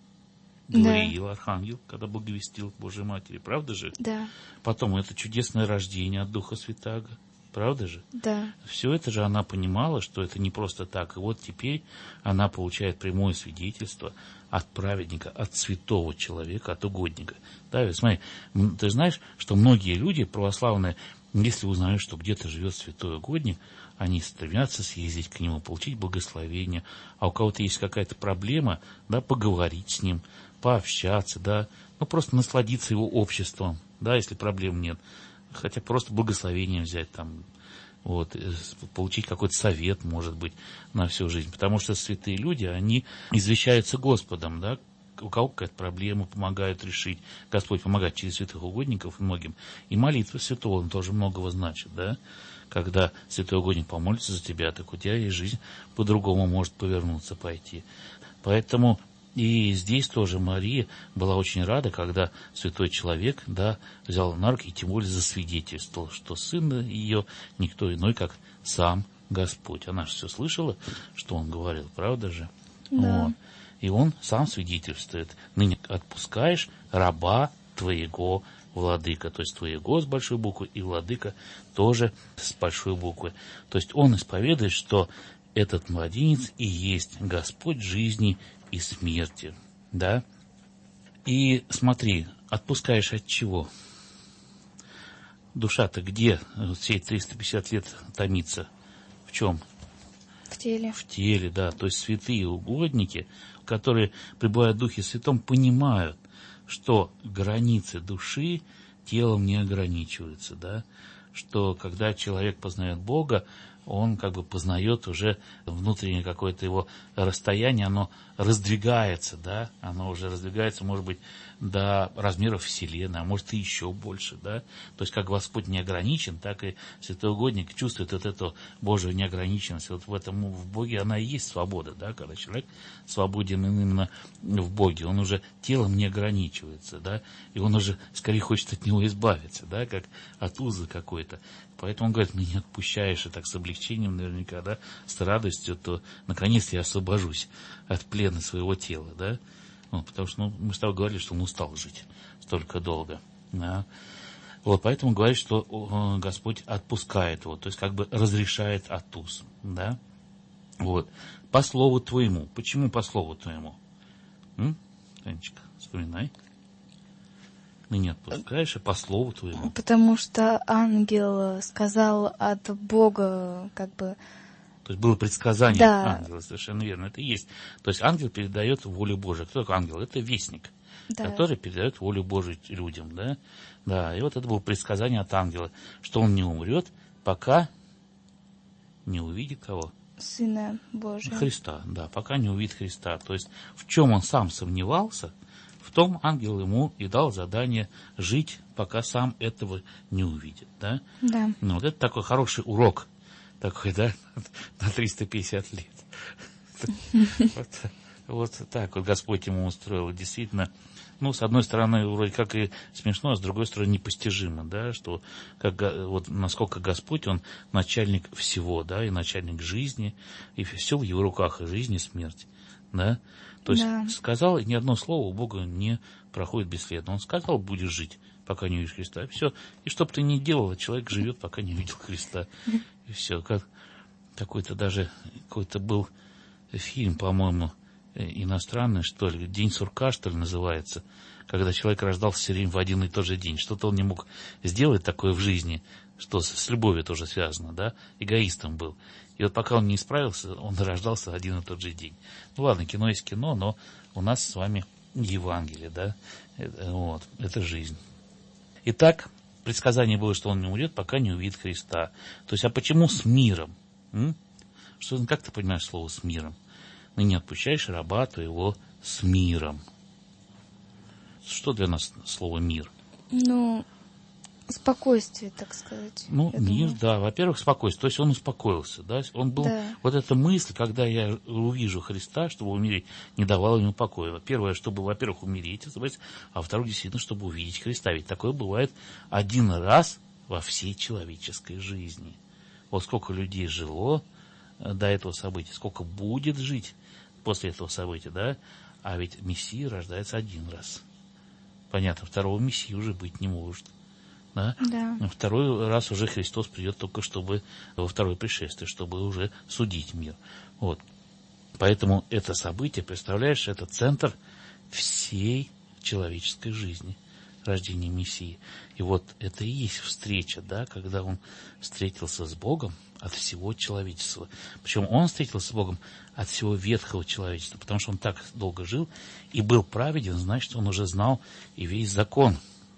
Гавриил, да. Архангел, когда благовестил Божьей Матери, правда же? Да. Потом это чудесное рождение от Духа Святаго, правда же? Да. Все это же она понимала, что это не просто так. И вот теперь она получает прямое свидетельство от праведника, от святого человека, от угодника. Да, ведь смотри, ты знаешь, что многие люди православные, если узнают, что где-то живет святой угодник, они стремятся съездить к нему, получить благословение. А у кого-то есть какая-то проблема, да, поговорить с ним, пообщаться, да, ну просто насладиться его обществом, да, если проблем нет. Хотя просто благословение взять там, вот, получить какой-то совет, может быть, на всю жизнь. Потому что святые люди, они извещаются Господом, да, у кого какая-то проблема, помогают решить. Господь помогает через святых угодников многим. И молитва святого, он тоже многого значит, да. Когда святой угодник помолится за тебя, так у тебя и жизнь по-другому может повернуться, пойти. Поэтому и здесь тоже Мария была очень рада, когда святой человек, да, взял на руки и тем более засвидетельствовал, что сын ее никто иной, как сам Господь. Она же все слышала, что он говорил, правда же? Да. Вот. И он сам свидетельствует: ныне отпускаешь раба твоего, владыка, то есть твоего с большой буквы, и владыка тоже с большой буквы. То есть он исповедует, что этот младенец и есть Господь жизни и смерти, да? И смотри, отпускаешь от чего? Душа-то где все триста пятьдесят лет томится? В чем? В теле. В теле, да. То есть святые угодники, которые пребывают в Духе Святом, понимают, что границы души телом не ограничиваются, да. Что когда человек познает Бога, он как бы познает уже внутреннее какое-то его расстояние, оно раздвигается, да, оно уже раздвигается, может быть, до размеров Вселенной, а может и еще больше, да. То есть как Господь не ограничен, так и святой угодник чувствует вот эту Божию неограниченность. Вот в этом, в Боге она и есть свобода, да, когда человек свободен именно в Боге, он уже телом не ограничивается, да, и он уже скорее хочет от него избавиться, да, как от узы какой-то. Поэтому он говорит, меня отпущаешь, и так с облегчением наверняка, да, с радостью, то наконец я освобожусь от плена своего тела, да. Ну, потому что ну, мы с тобой говорили, что он устал жить столько долго, да. Вот, поэтому говорит, что о, Господь отпускает его, то есть как бы разрешает от уз, да. Вот, по слову твоему. Почему по слову твоему? М? Танечка, вспоминай. Ты не отпускаешь, а по слову твоему. Потому что ангел сказал от Бога, как бы... То есть было предсказание да. ангела, совершенно верно, это и есть. То есть ангел передает волю Божию. Кто такой ангел? Это вестник, да. который передает волю Божию людям, да? Да, и вот это было предсказание от ангела, что он не умрет, пока не увидит кого? Сына Божия. Христа, да, пока не увидит Христа. То есть в чем он сам сомневался, в том ангел ему и дал задание жить, пока сам этого не увидит, да? Да. Ну, вот это такой хороший урок, такой, да, на триста пятьдесят лет. Вот, вот так вот Господь ему устроил. Действительно, ну, с одной стороны, вроде как и смешно, а с другой стороны, непостижимо, да, что как, вот насколько Господь, Он начальник всего, да, и начальник жизни, и все в Его руках, и жизнь, и смерть, да. То есть да. сказал, и ни одно слово у Бога не проходит бесследно. Он сказал, будешь жить, пока не увидишь Христа. И все. И что бы ты ни делал, человек живет, пока не увидел Христа. И все. Как какой-то даже, какой-то был фильм, по-моему, иностранный, что ли, «День сурка», что ли, называется, когда человек рождался все время в один и тот же день. Что-то он не мог сделать такое в жизни, что с, с любовью тоже связано, да, эгоистом был. И вот пока он не исправился, он рождался один и тот же день. Ну ладно, кино есть кино, но у нас с вами Евангелие, да, это, вот, это жизнь. Итак, предсказание было, что он не умрет, пока не увидит Христа. То есть, а почему с миром? М? Что, как ты понимаешь слово «с миром»? Ныне отпущаешь раба твоего с миром. Что для нас слово «мир»? Ну, спокойствие, так сказать. Ну, мир, думаю. да. Во-первых, спокойствие. То есть он успокоился, да. Он был, да. Вот эта мысль, когда я увижу Христа, чтобы умереть, не давала ему покоя. Первое, чтобы, во-первых, умереть, а во-вторых, действительно, чтобы увидеть Христа. Ведь такое бывает один раз во всей человеческой жизни. Вот сколько людей жило до этого события, сколько будет жить после этого события, да. А ведь Мессия рождается один раз. Понятно, второго Мессии уже быть не может. Да? Да. Второй раз уже Христос придет только чтобы во второе пришествие, чтобы уже судить мир. Вот. Поэтому это событие, представляешь, это центр всей человеческой жизни, рождение Мессии. И вот это и есть встреча, да, когда он встретился с Богом от всего человечества. Причем он встретился с Богом от всего ветхого человечества, потому что он так долго жил и был праведен, значит, он уже знал и весь закон.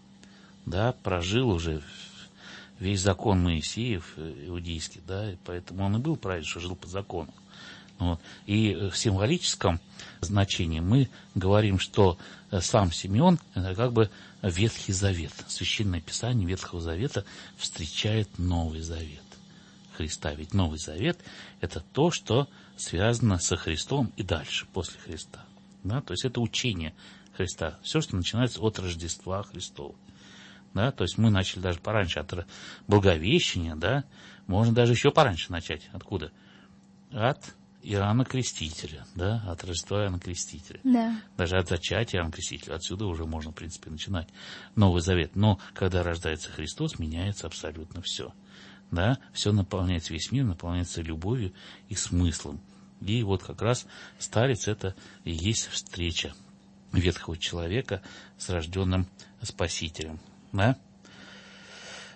Да, прожил уже весь закон Моисеев, иудейский, да, и поэтому он и был праведен, что жил по закону. Вот. И в символическом значении мы говорим, что сам Симеон – это как бы Ветхий Завет. Священное Писание Ветхого Завета встречает Новый Завет Христа. Ведь Новый Завет – это то, что связано со Христом и дальше, после Христа. Да? То есть это учение Христа. Все, что начинается от Рождества Христова. Да, то есть мы начали даже пораньше от Благовещения, да, можно даже еще пораньше начать. Откуда? От Иоанна Крестителя, да, от Рождества Иоанна Крестителя. Да. Даже от зачатия Иоанна Крестителя. Отсюда уже можно, в принципе, начинать Новый Завет. Но когда рождается Христос, меняется абсолютно все. Да, все наполняется, весь мир наполняется любовью и смыслом. И вот как раз Старец — это и есть встреча ветхого человека с рожденным Спасителем. Да?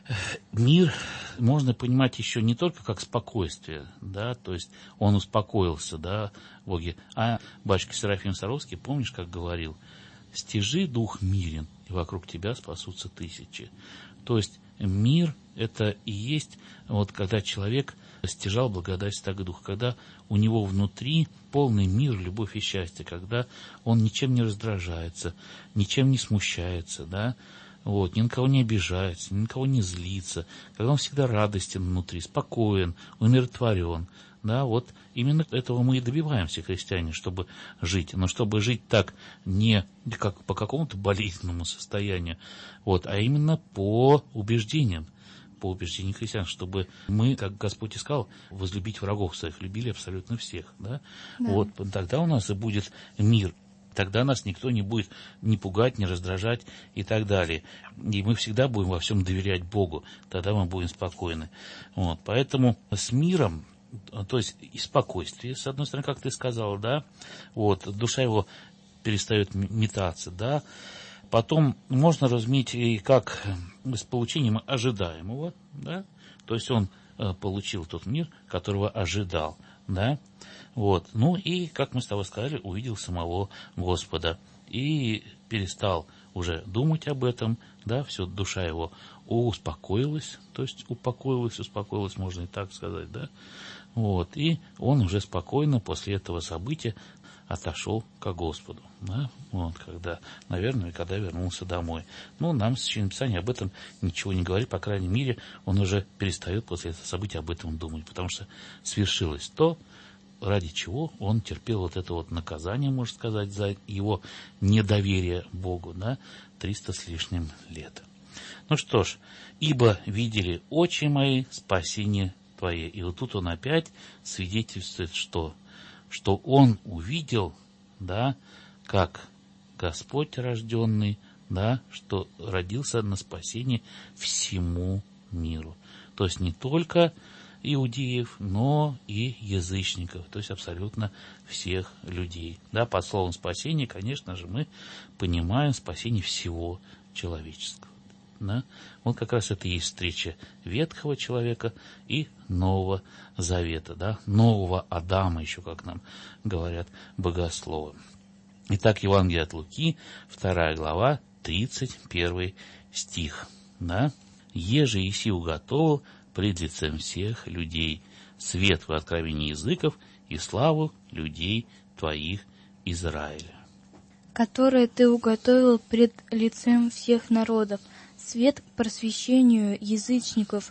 Мир можно понимать еще не только как спокойствие, да, то есть он успокоился, да, в Боге. А батюшка Серафим Саровский, помнишь, как говорил: «Стяжи дух мирен, и вокруг тебя спасутся тысячи». То есть мир – это и есть, вот когда человек стяжал благодать Святаго Духа, когда у него внутри полный мир, любовь и счастье, когда он ничем не раздражается, ничем не смущается, да, вот, ни на кого не обижается, ни на кого не злится, когда он всегда радостен внутри, спокоен, умиротворен. Да, вот именно этого мы и добиваемся, христиане, чтобы жить. Но чтобы жить так не как по какому-то болезненному состоянию, вот, а именно по убеждениям, по убеждениям христиан, чтобы мы, как Господь и сказал, возлюбить врагов своих, любили абсолютно всех. Да? Да. Вот, тогда у нас и будет мир. Тогда нас никто не будет ни пугать, ни раздражать и так далее. И мы всегда будем во всем доверять Богу. Тогда мы будем спокойны. Вот, поэтому с миром, то есть и спокойствие, с одной стороны, как ты сказал, да, вот, душа его перестает метаться, да. Потом можно разуметь и как с получением ожидаемого, да, то есть он э, получил тот мир, которого ожидал, да, вот. Ну и, как мы с тобой сказали, увидел самого Господа и перестал уже думать об этом, да, все, душа его успокоилась, то есть упокоилась, успокоилась, можно и так сказать, да, вот, и он уже спокойно после этого события отошел ко Господу, да, вот, когда, наверное, когда вернулся домой. Ну, нам Священное Писание об этом ничего не говорит, по крайней мере, он уже перестает после этого события об этом думать, потому что свершилось то, ради чего он терпел вот это вот наказание, можно сказать, за его недоверие Богу, да, триста с лишним лет. Ну что ж, ибо видели очи мои спасение твое. И вот тут он опять свидетельствует, что, что он увидел, да, как Господь рожденный, да, что родился на спасение всему миру. То есть не только иудеев, но и язычников, то есть абсолютно всех людей. Да, под словом спасение, конечно же, мы понимаем спасение всего человеческого. Да? Вот как раз это и есть встреча ветхого человека и Нового Завета, да? Нового Адама, еще как нам говорят богословы. Итак, Евангелие от Луки, вторая глава, тридцать первый стих. Да? «Еже еси уготовил пред лицем всех людей свет в откровении языков и славу людей твоих Израиля». «Которые ты уготовил пред лицем всех народов, свет к просвещению язычников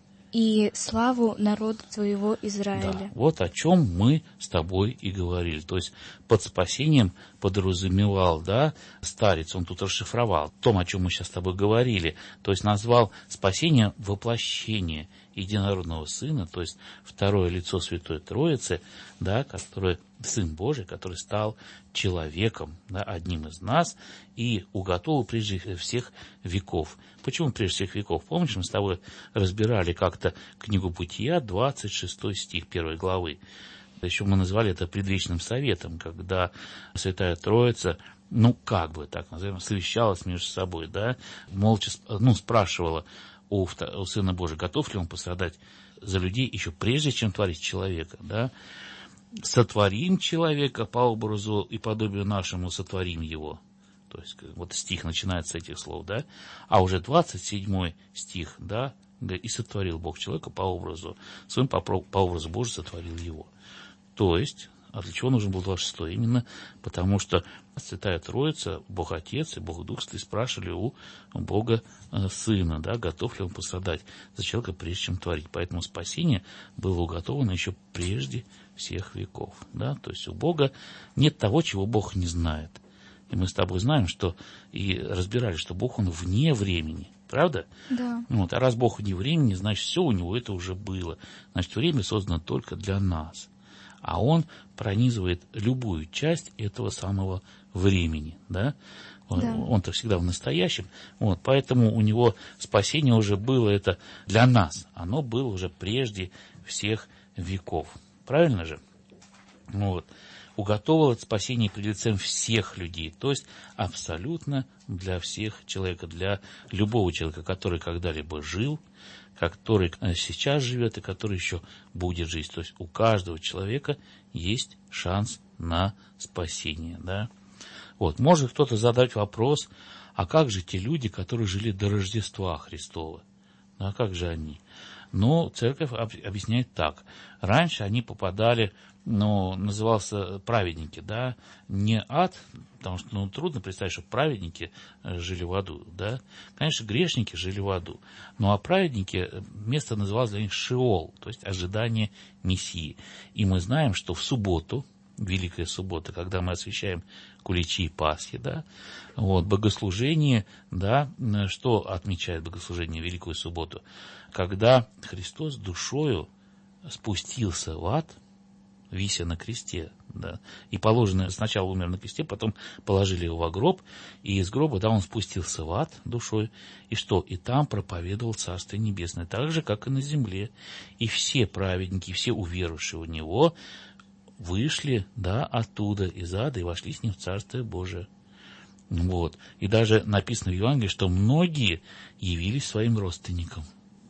и славу народа твоего Израиля». Да, вот о чем мы с тобой и говорили. То есть под спасением подразумевал, да, старец, он тут расшифровал, о том, о чем мы сейчас с тобой говорили. То есть назвал спасение воплощение единородного Сына, то есть второе лицо Святой Троицы, да, который Сын Божий, который стал человеком, да, одним из нас, и уготовил прежде всех веков. Почему прежде всех веков? Помнишь, мы с тобой разбирали как-то книгу Бытия, двадцать шестой стих первой главы. Еще мы назвали это предвечным советом, когда Святая Троица, ну, как бы так назовем, совещалась между собой, да, молча, ну, спрашивала у, у Сына Божия, готов ли он пострадать за людей еще прежде, чем творить человека, да. «Сотворим человека по образу и подобию нашему, сотворим его». То есть вот стих начинается с этих слов, да. А уже двадцать седьмой стих, да, «И сотворил Бог человека по образу своим, по, по образу Божию сотворил его». То есть, а для чего нужен был двадцать шестой? Именно потому, что Святая Троица, Бог Отец и Бог Дух Святый спрашивали у Бога Сына, да, готов ли он пострадать за человека, прежде чем творить. Поэтому спасение было уготовано еще прежде всех веков. Да? То есть у Бога нет того, чего Бог не знает. И мы с тобой знаем, что и разбирали, что Бог, он вне времени. Правда? Да. Вот, а раз Бог вне времени, значит, все у него это уже было. Значит, время создано только для нас. А он пронизывает любую часть этого самого времени, да? Да. Он-то всегда в настоящем, вот, поэтому у него спасение уже было это для нас, оно было уже прежде всех веков, правильно же? Вот. Уготовила спасение пред лицем всех людей, то есть абсолютно для всех человека, для любого человека, который когда-либо жил, который сейчас живет и который еще будет жить. То есть у каждого человека есть шанс на спасение. Да? Вот. Может кто-то задать вопрос, а как же те люди, которые жили до Рождества Христова? А как же они? Ну, церковь объясняет так. Раньше они попадали, ну, назывался праведники, да, не ад, потому что, ну, трудно представить, что праведники жили в аду, да. Конечно, грешники жили в аду, ну, а праведники, место называлось для них Шеол, то есть ожидание Мессии. И мы знаем, что в субботу, Великая суббота, когда мы освящаем куличи и Пасхи, да, вот, богослужение, да, что отмечает богослужение Великую субботу? Когда Христос душою спустился в ад, вися на кресте, да, и положено, сначала умер на кресте, потом положили его во гроб, и из гроба, да, он спустился в ад душой, и что? И там проповедовал Царствие Небесное, так же, как и на земле. И все праведники, все уверовавшие в него вышли, да, оттуда, из ада, и вошли с ним в Царствие Божие. Вот. И даже написано в Евангелии, что многие явились своим родственникам.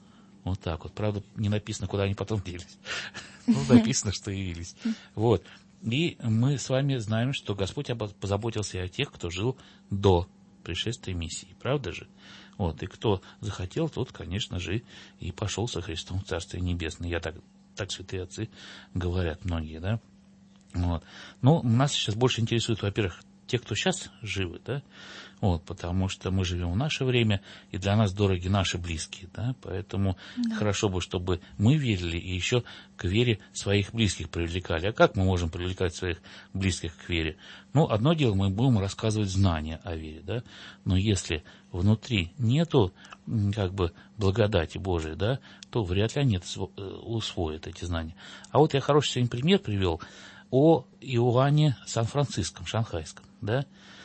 Вот так вот. Правда, не написано, куда они потом делись. Ну, написано, что явились. Вот. И мы с вами знаем, что Господь позаботился и о тех, кто жил до пришествия Мессии. Правда же? Вот. И кто захотел, тот, конечно же, и пошел со Христом в Царствие Небесное. Я так, так святые отцы говорят многие, да? Вот. Ну, нас сейчас больше интересует, во-первых, те, кто сейчас живы, да, вот, потому что мы живем в наше время, и для нас дороги наши близкие, да, поэтому да. Хорошо бы, чтобы мы верили и еще к вере своих близких привлекали. А как мы можем привлекать своих близких к вере? Ну, одно дело, мы будем рассказывать знания о вере, да, но если внутри нету, как бы, благодати Божией, да, то вряд ли они усвоят эти знания. А вот я хороший сегодня пример привел о Иоанне Сан-Франциском, шанхайском, да,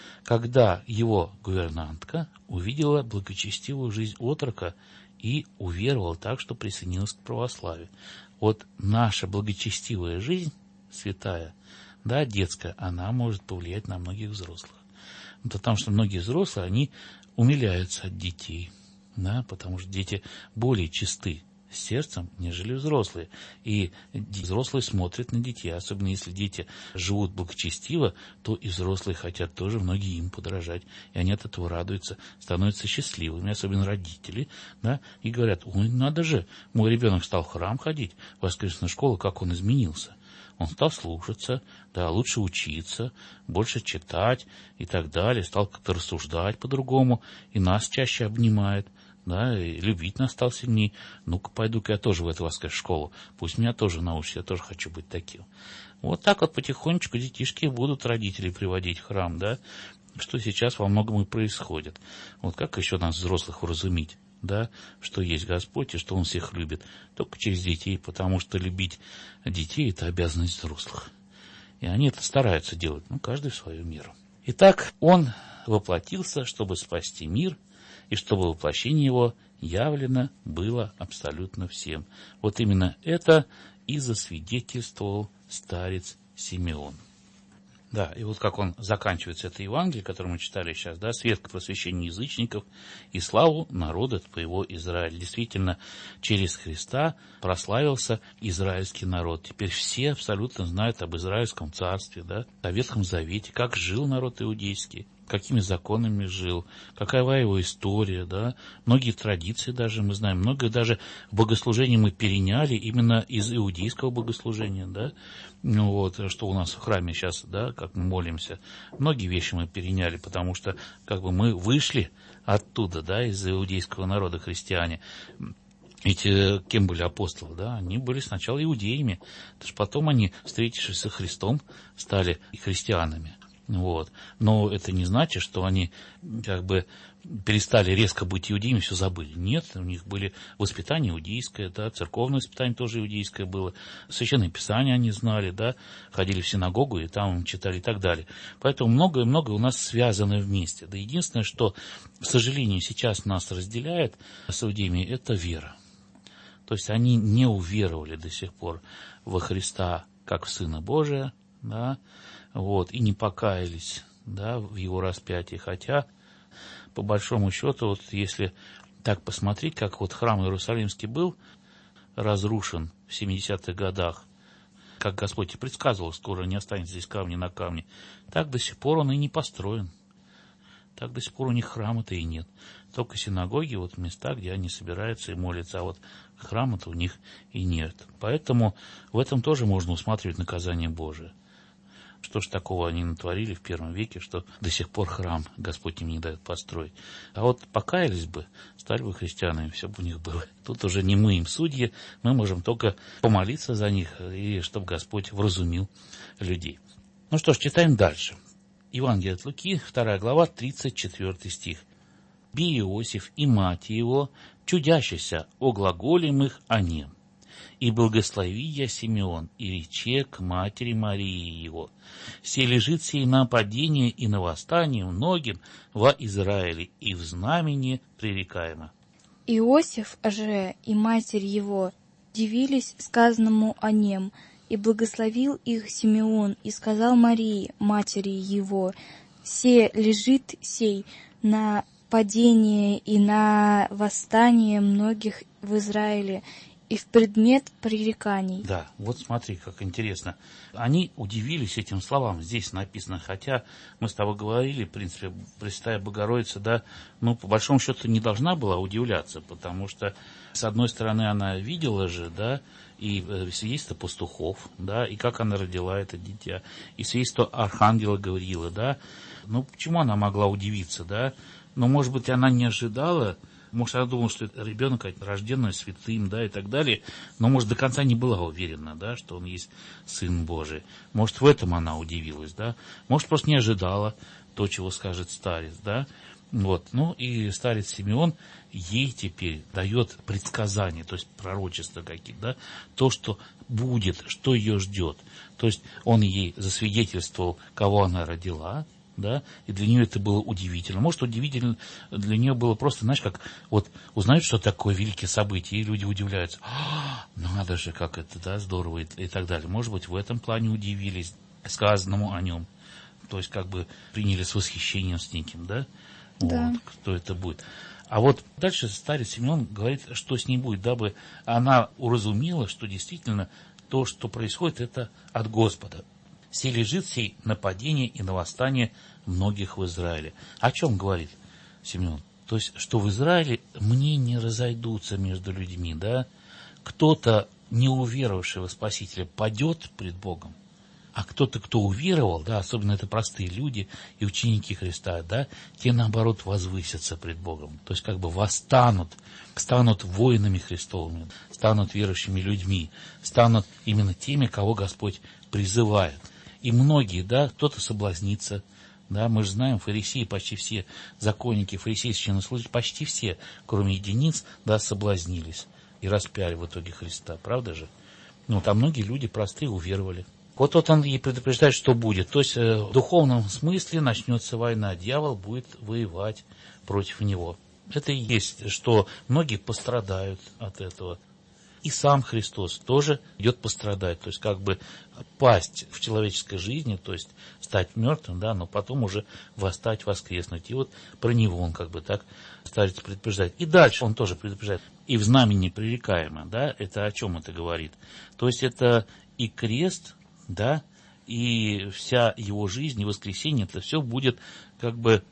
когда его гувернантка увидела благочестивую жизнь отрока и уверовала так, что присоединилась к православию. Вот наша благочестивая жизнь, святая, да, детская, она может повлиять на многих взрослых. Потому что многие взрослые, они умиляются от детей, да, потому что дети более чисты сердцем, нежели взрослые. И взрослые смотрят на детей, особенно если дети живут благочестиво, то и взрослые хотят тоже многие им подражать. И они от этого радуются, становятся счастливыми, особенно родители, да, и говорят: ой, надо же, мой ребенок стал в храм ходить, в воскресную школу, как он изменился. Он стал слушаться, да, лучше учиться, больше читать и так далее, стал как-то рассуждать по-другому, и нас чаще обнимает. Да, и любить нас стал сильнее. Ну-ка, пойду-ка я тоже в эту воскресную школу. Пусть меня тоже научат, я тоже хочу быть таким. Вот так вот потихонечку детишки будут родителей приводить в храм, да, что сейчас во многом и происходит. Вот как еще нас, взрослых, уразумить, да, что есть Господь и что Он всех любит? Только через детей, потому что любить детей – это обязанность взрослых. И они это стараются делать, ну, каждый в свою меру. Итак, Он воплотился, чтобы спасти мир, и чтобы воплощение его явлено было абсолютно всем. Вот именно это и засвидетельствовал старец Симеон. Да, и вот как он заканчивается это Евангелие, которое мы читали сейчас, да, свет к просвещению язычников и славу народа твоего Израиля. Действительно, через Христа прославился израильский народ. Теперь все абсолютно знают об Израильском царстве, да, о Ветхом Завете, как жил народ иудейский, какими законами жил, какова его история, да, многие традиции даже мы знаем, многое даже в богослужении мы переняли именно из иудейского богослужения, да, ну вот, что у нас в храме сейчас, да, как мы молимся, многие вещи мы переняли, потому что, как бы, мы вышли оттуда, да, из иудейского народа, христиане. Ведь кем были апостолы, да, они были сначала иудеями, даже потом они, встретившись со Христом, стали христианами. Вот. Но это не значит, что они как бы перестали резко быть иудеями, все забыли. Нет, у них были воспитание иудейское, да, церковное воспитание тоже иудейское было, священное писание они знали, да, ходили в синагогу и там читали и так далее. Поэтому многое-многое у нас связано вместе. Да, единственное, что, к сожалению, сейчас нас разделяет с иудеями, это вера. То есть они не уверовали до сих пор во Христа как в Сына Божия, да, вот, и не покаялись, да, в его распятии. Хотя, по большому счету, вот если так посмотреть, как вот храм Иерусалимский был разрушен в семидесятых годах, как Господь и предсказывал, скоро не останется здесь камня на камне, так до сих пор он и не построен. Так до сих пор у них храма-то и нет. Только синагоги, вот места, где они собираются и молятся, а вот храма-то у них и нет. Поэтому в этом тоже можно усматривать наказание Божие. Что ж такого они натворили в первом веке, что до сих пор храм Господь им не дает построить. А вот покаялись бы, стали бы христианами, все бы у них было. Тут уже не мы им судьи, мы можем только помолиться за них, и чтобы Господь вразумил людей. Ну что ж, читаем дальше. Евангелие от Луки, вторая глава, тридцать четвёртый стих. «Би Иосиф и мать его, чудящийся о глаголемых о нем. И благослови я Симеон, и рече к матери Марии его. Се лежит сей на падение и на восстание многим во Израиле, и в знамени пререкаемо». Иосиф же и матерь его дивились сказанному о нем, и благословил их Симеон, и сказал Марии, матери его: «Се лежит сей на падение и на восстание многих в Израиле, и в предмет пререканий». Да, вот смотри, как интересно. Они удивились этим словам, здесь написано, хотя мы с тобой говорили, в принципе, Пресвятая Богородица, да, ну, по большому счету, не должна была удивляться, потому что, с одной стороны, она видела же, да, и свидетельство пастухов, да, и как она родила это дитя, и свидетельство архангела Гавриила, да. Ну, почему она могла удивиться, да? Ну, может быть, она не ожидала, может, она думала, что это ребенок, рожденный святым, да, и так далее, но, может, до конца не была уверена, да, что он есть Сын Божий. Может, в этом она удивилась, да. Может, просто не ожидала то, чего скажет старец, да. Вот, ну, и старец Симеон ей теперь дает предсказания, то есть пророчества какие-то, да, то, что будет, что ее ждет. То есть он ей засвидетельствовал, кого она родила, да, и для нее это было удивительно. Может, удивительно для нее было просто, знаешь, как вот узнают, что такое великие события, и люди удивляются. А, надо же, как это, да, здорово, и, и так далее. Может быть, в этом плане удивились сказанному о нем. То есть, как бы приняли с восхищением с неким, да? Да. Вот, кто это будет. А вот дальше старец Симеон говорит, что с ней будет, дабы она уразумела, что действительно то, что происходит, это от Господа. «Сей лежит сей на падение и на восстание многих в Израиле». О чем говорит Симеон? То есть, что в Израиле мнения разойдутся между людьми, да? Кто-то, не уверовавший во Спасителя, падет пред Богом, а кто-то, кто уверовал, да, особенно это простые люди и ученики Христа, да, те, наоборот, возвысятся пред Богом. То есть, как бы восстанут, станут воинами Христовыми, станут верующими людьми, станут именно теми, кого Господь призывает. И многие, да, кто-то соблазнится, да, мы же знаем, фарисеи, почти все законники, фарисеи, священнослужители, почти все, кроме единиц, да, соблазнились и распяли в итоге Христа, правда же? Ну, там многие люди простые уверовали. Вот, вот он и предупреждает, что будет. То есть э, в духовном смысле начнется война, дьявол будет воевать против него. Это и есть, что многие пострадают от этого. И сам Христос тоже идет пострадать, то есть как бы пасть в человеческой жизни, то есть стать мертвым, да, но потом уже восстать, воскреснуть. И вот про него он как бы так старается предупреждать. И дальше он тоже предупреждает. И в знамени пререкаемо, да, это о чем это говорит? То есть это и крест, да, и вся его жизнь, и воскресенье, это все будет как бы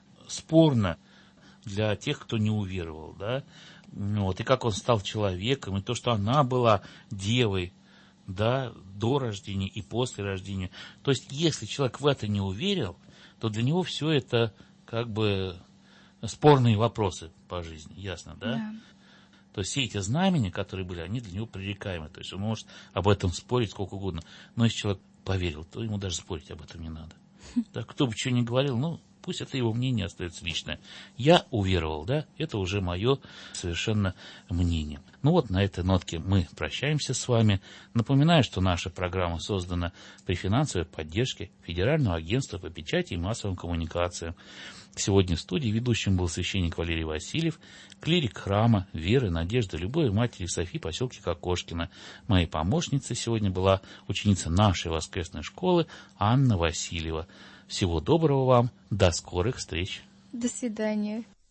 спорно для тех, кто не уверовал, да. Вот, и как он стал человеком, и то, что она была девой, да, до рождения и после рождения. То есть, если человек в это не уверил, то для него все это как бы спорные вопросы по жизни, ясно, да? Да. То есть, все эти знамения, которые были, они для него пререкаемы. То есть, он может об этом спорить сколько угодно. Но если человек поверил, то ему даже спорить об этом не надо. Да, кто бы что ни говорил, ну, Пусть это его мнение остается личное. Я уверовал, да, это уже мое совершенно мнение. Ну вот на этой нотке мы прощаемся с вами. Напоминаю, что наша программа создана при финансовой поддержке Федерального агентства по печати и массовым коммуникациям. Сегодня в студии ведущим был священник Валерий Васильев, клирик храма Веры, Надежды, Любови Матери Софии, поселке Кокошкино. Моей помощницей сегодня была ученица нашей воскресной школы Анна Васильева. Всего доброго вам, до скорых встреч. До свидания.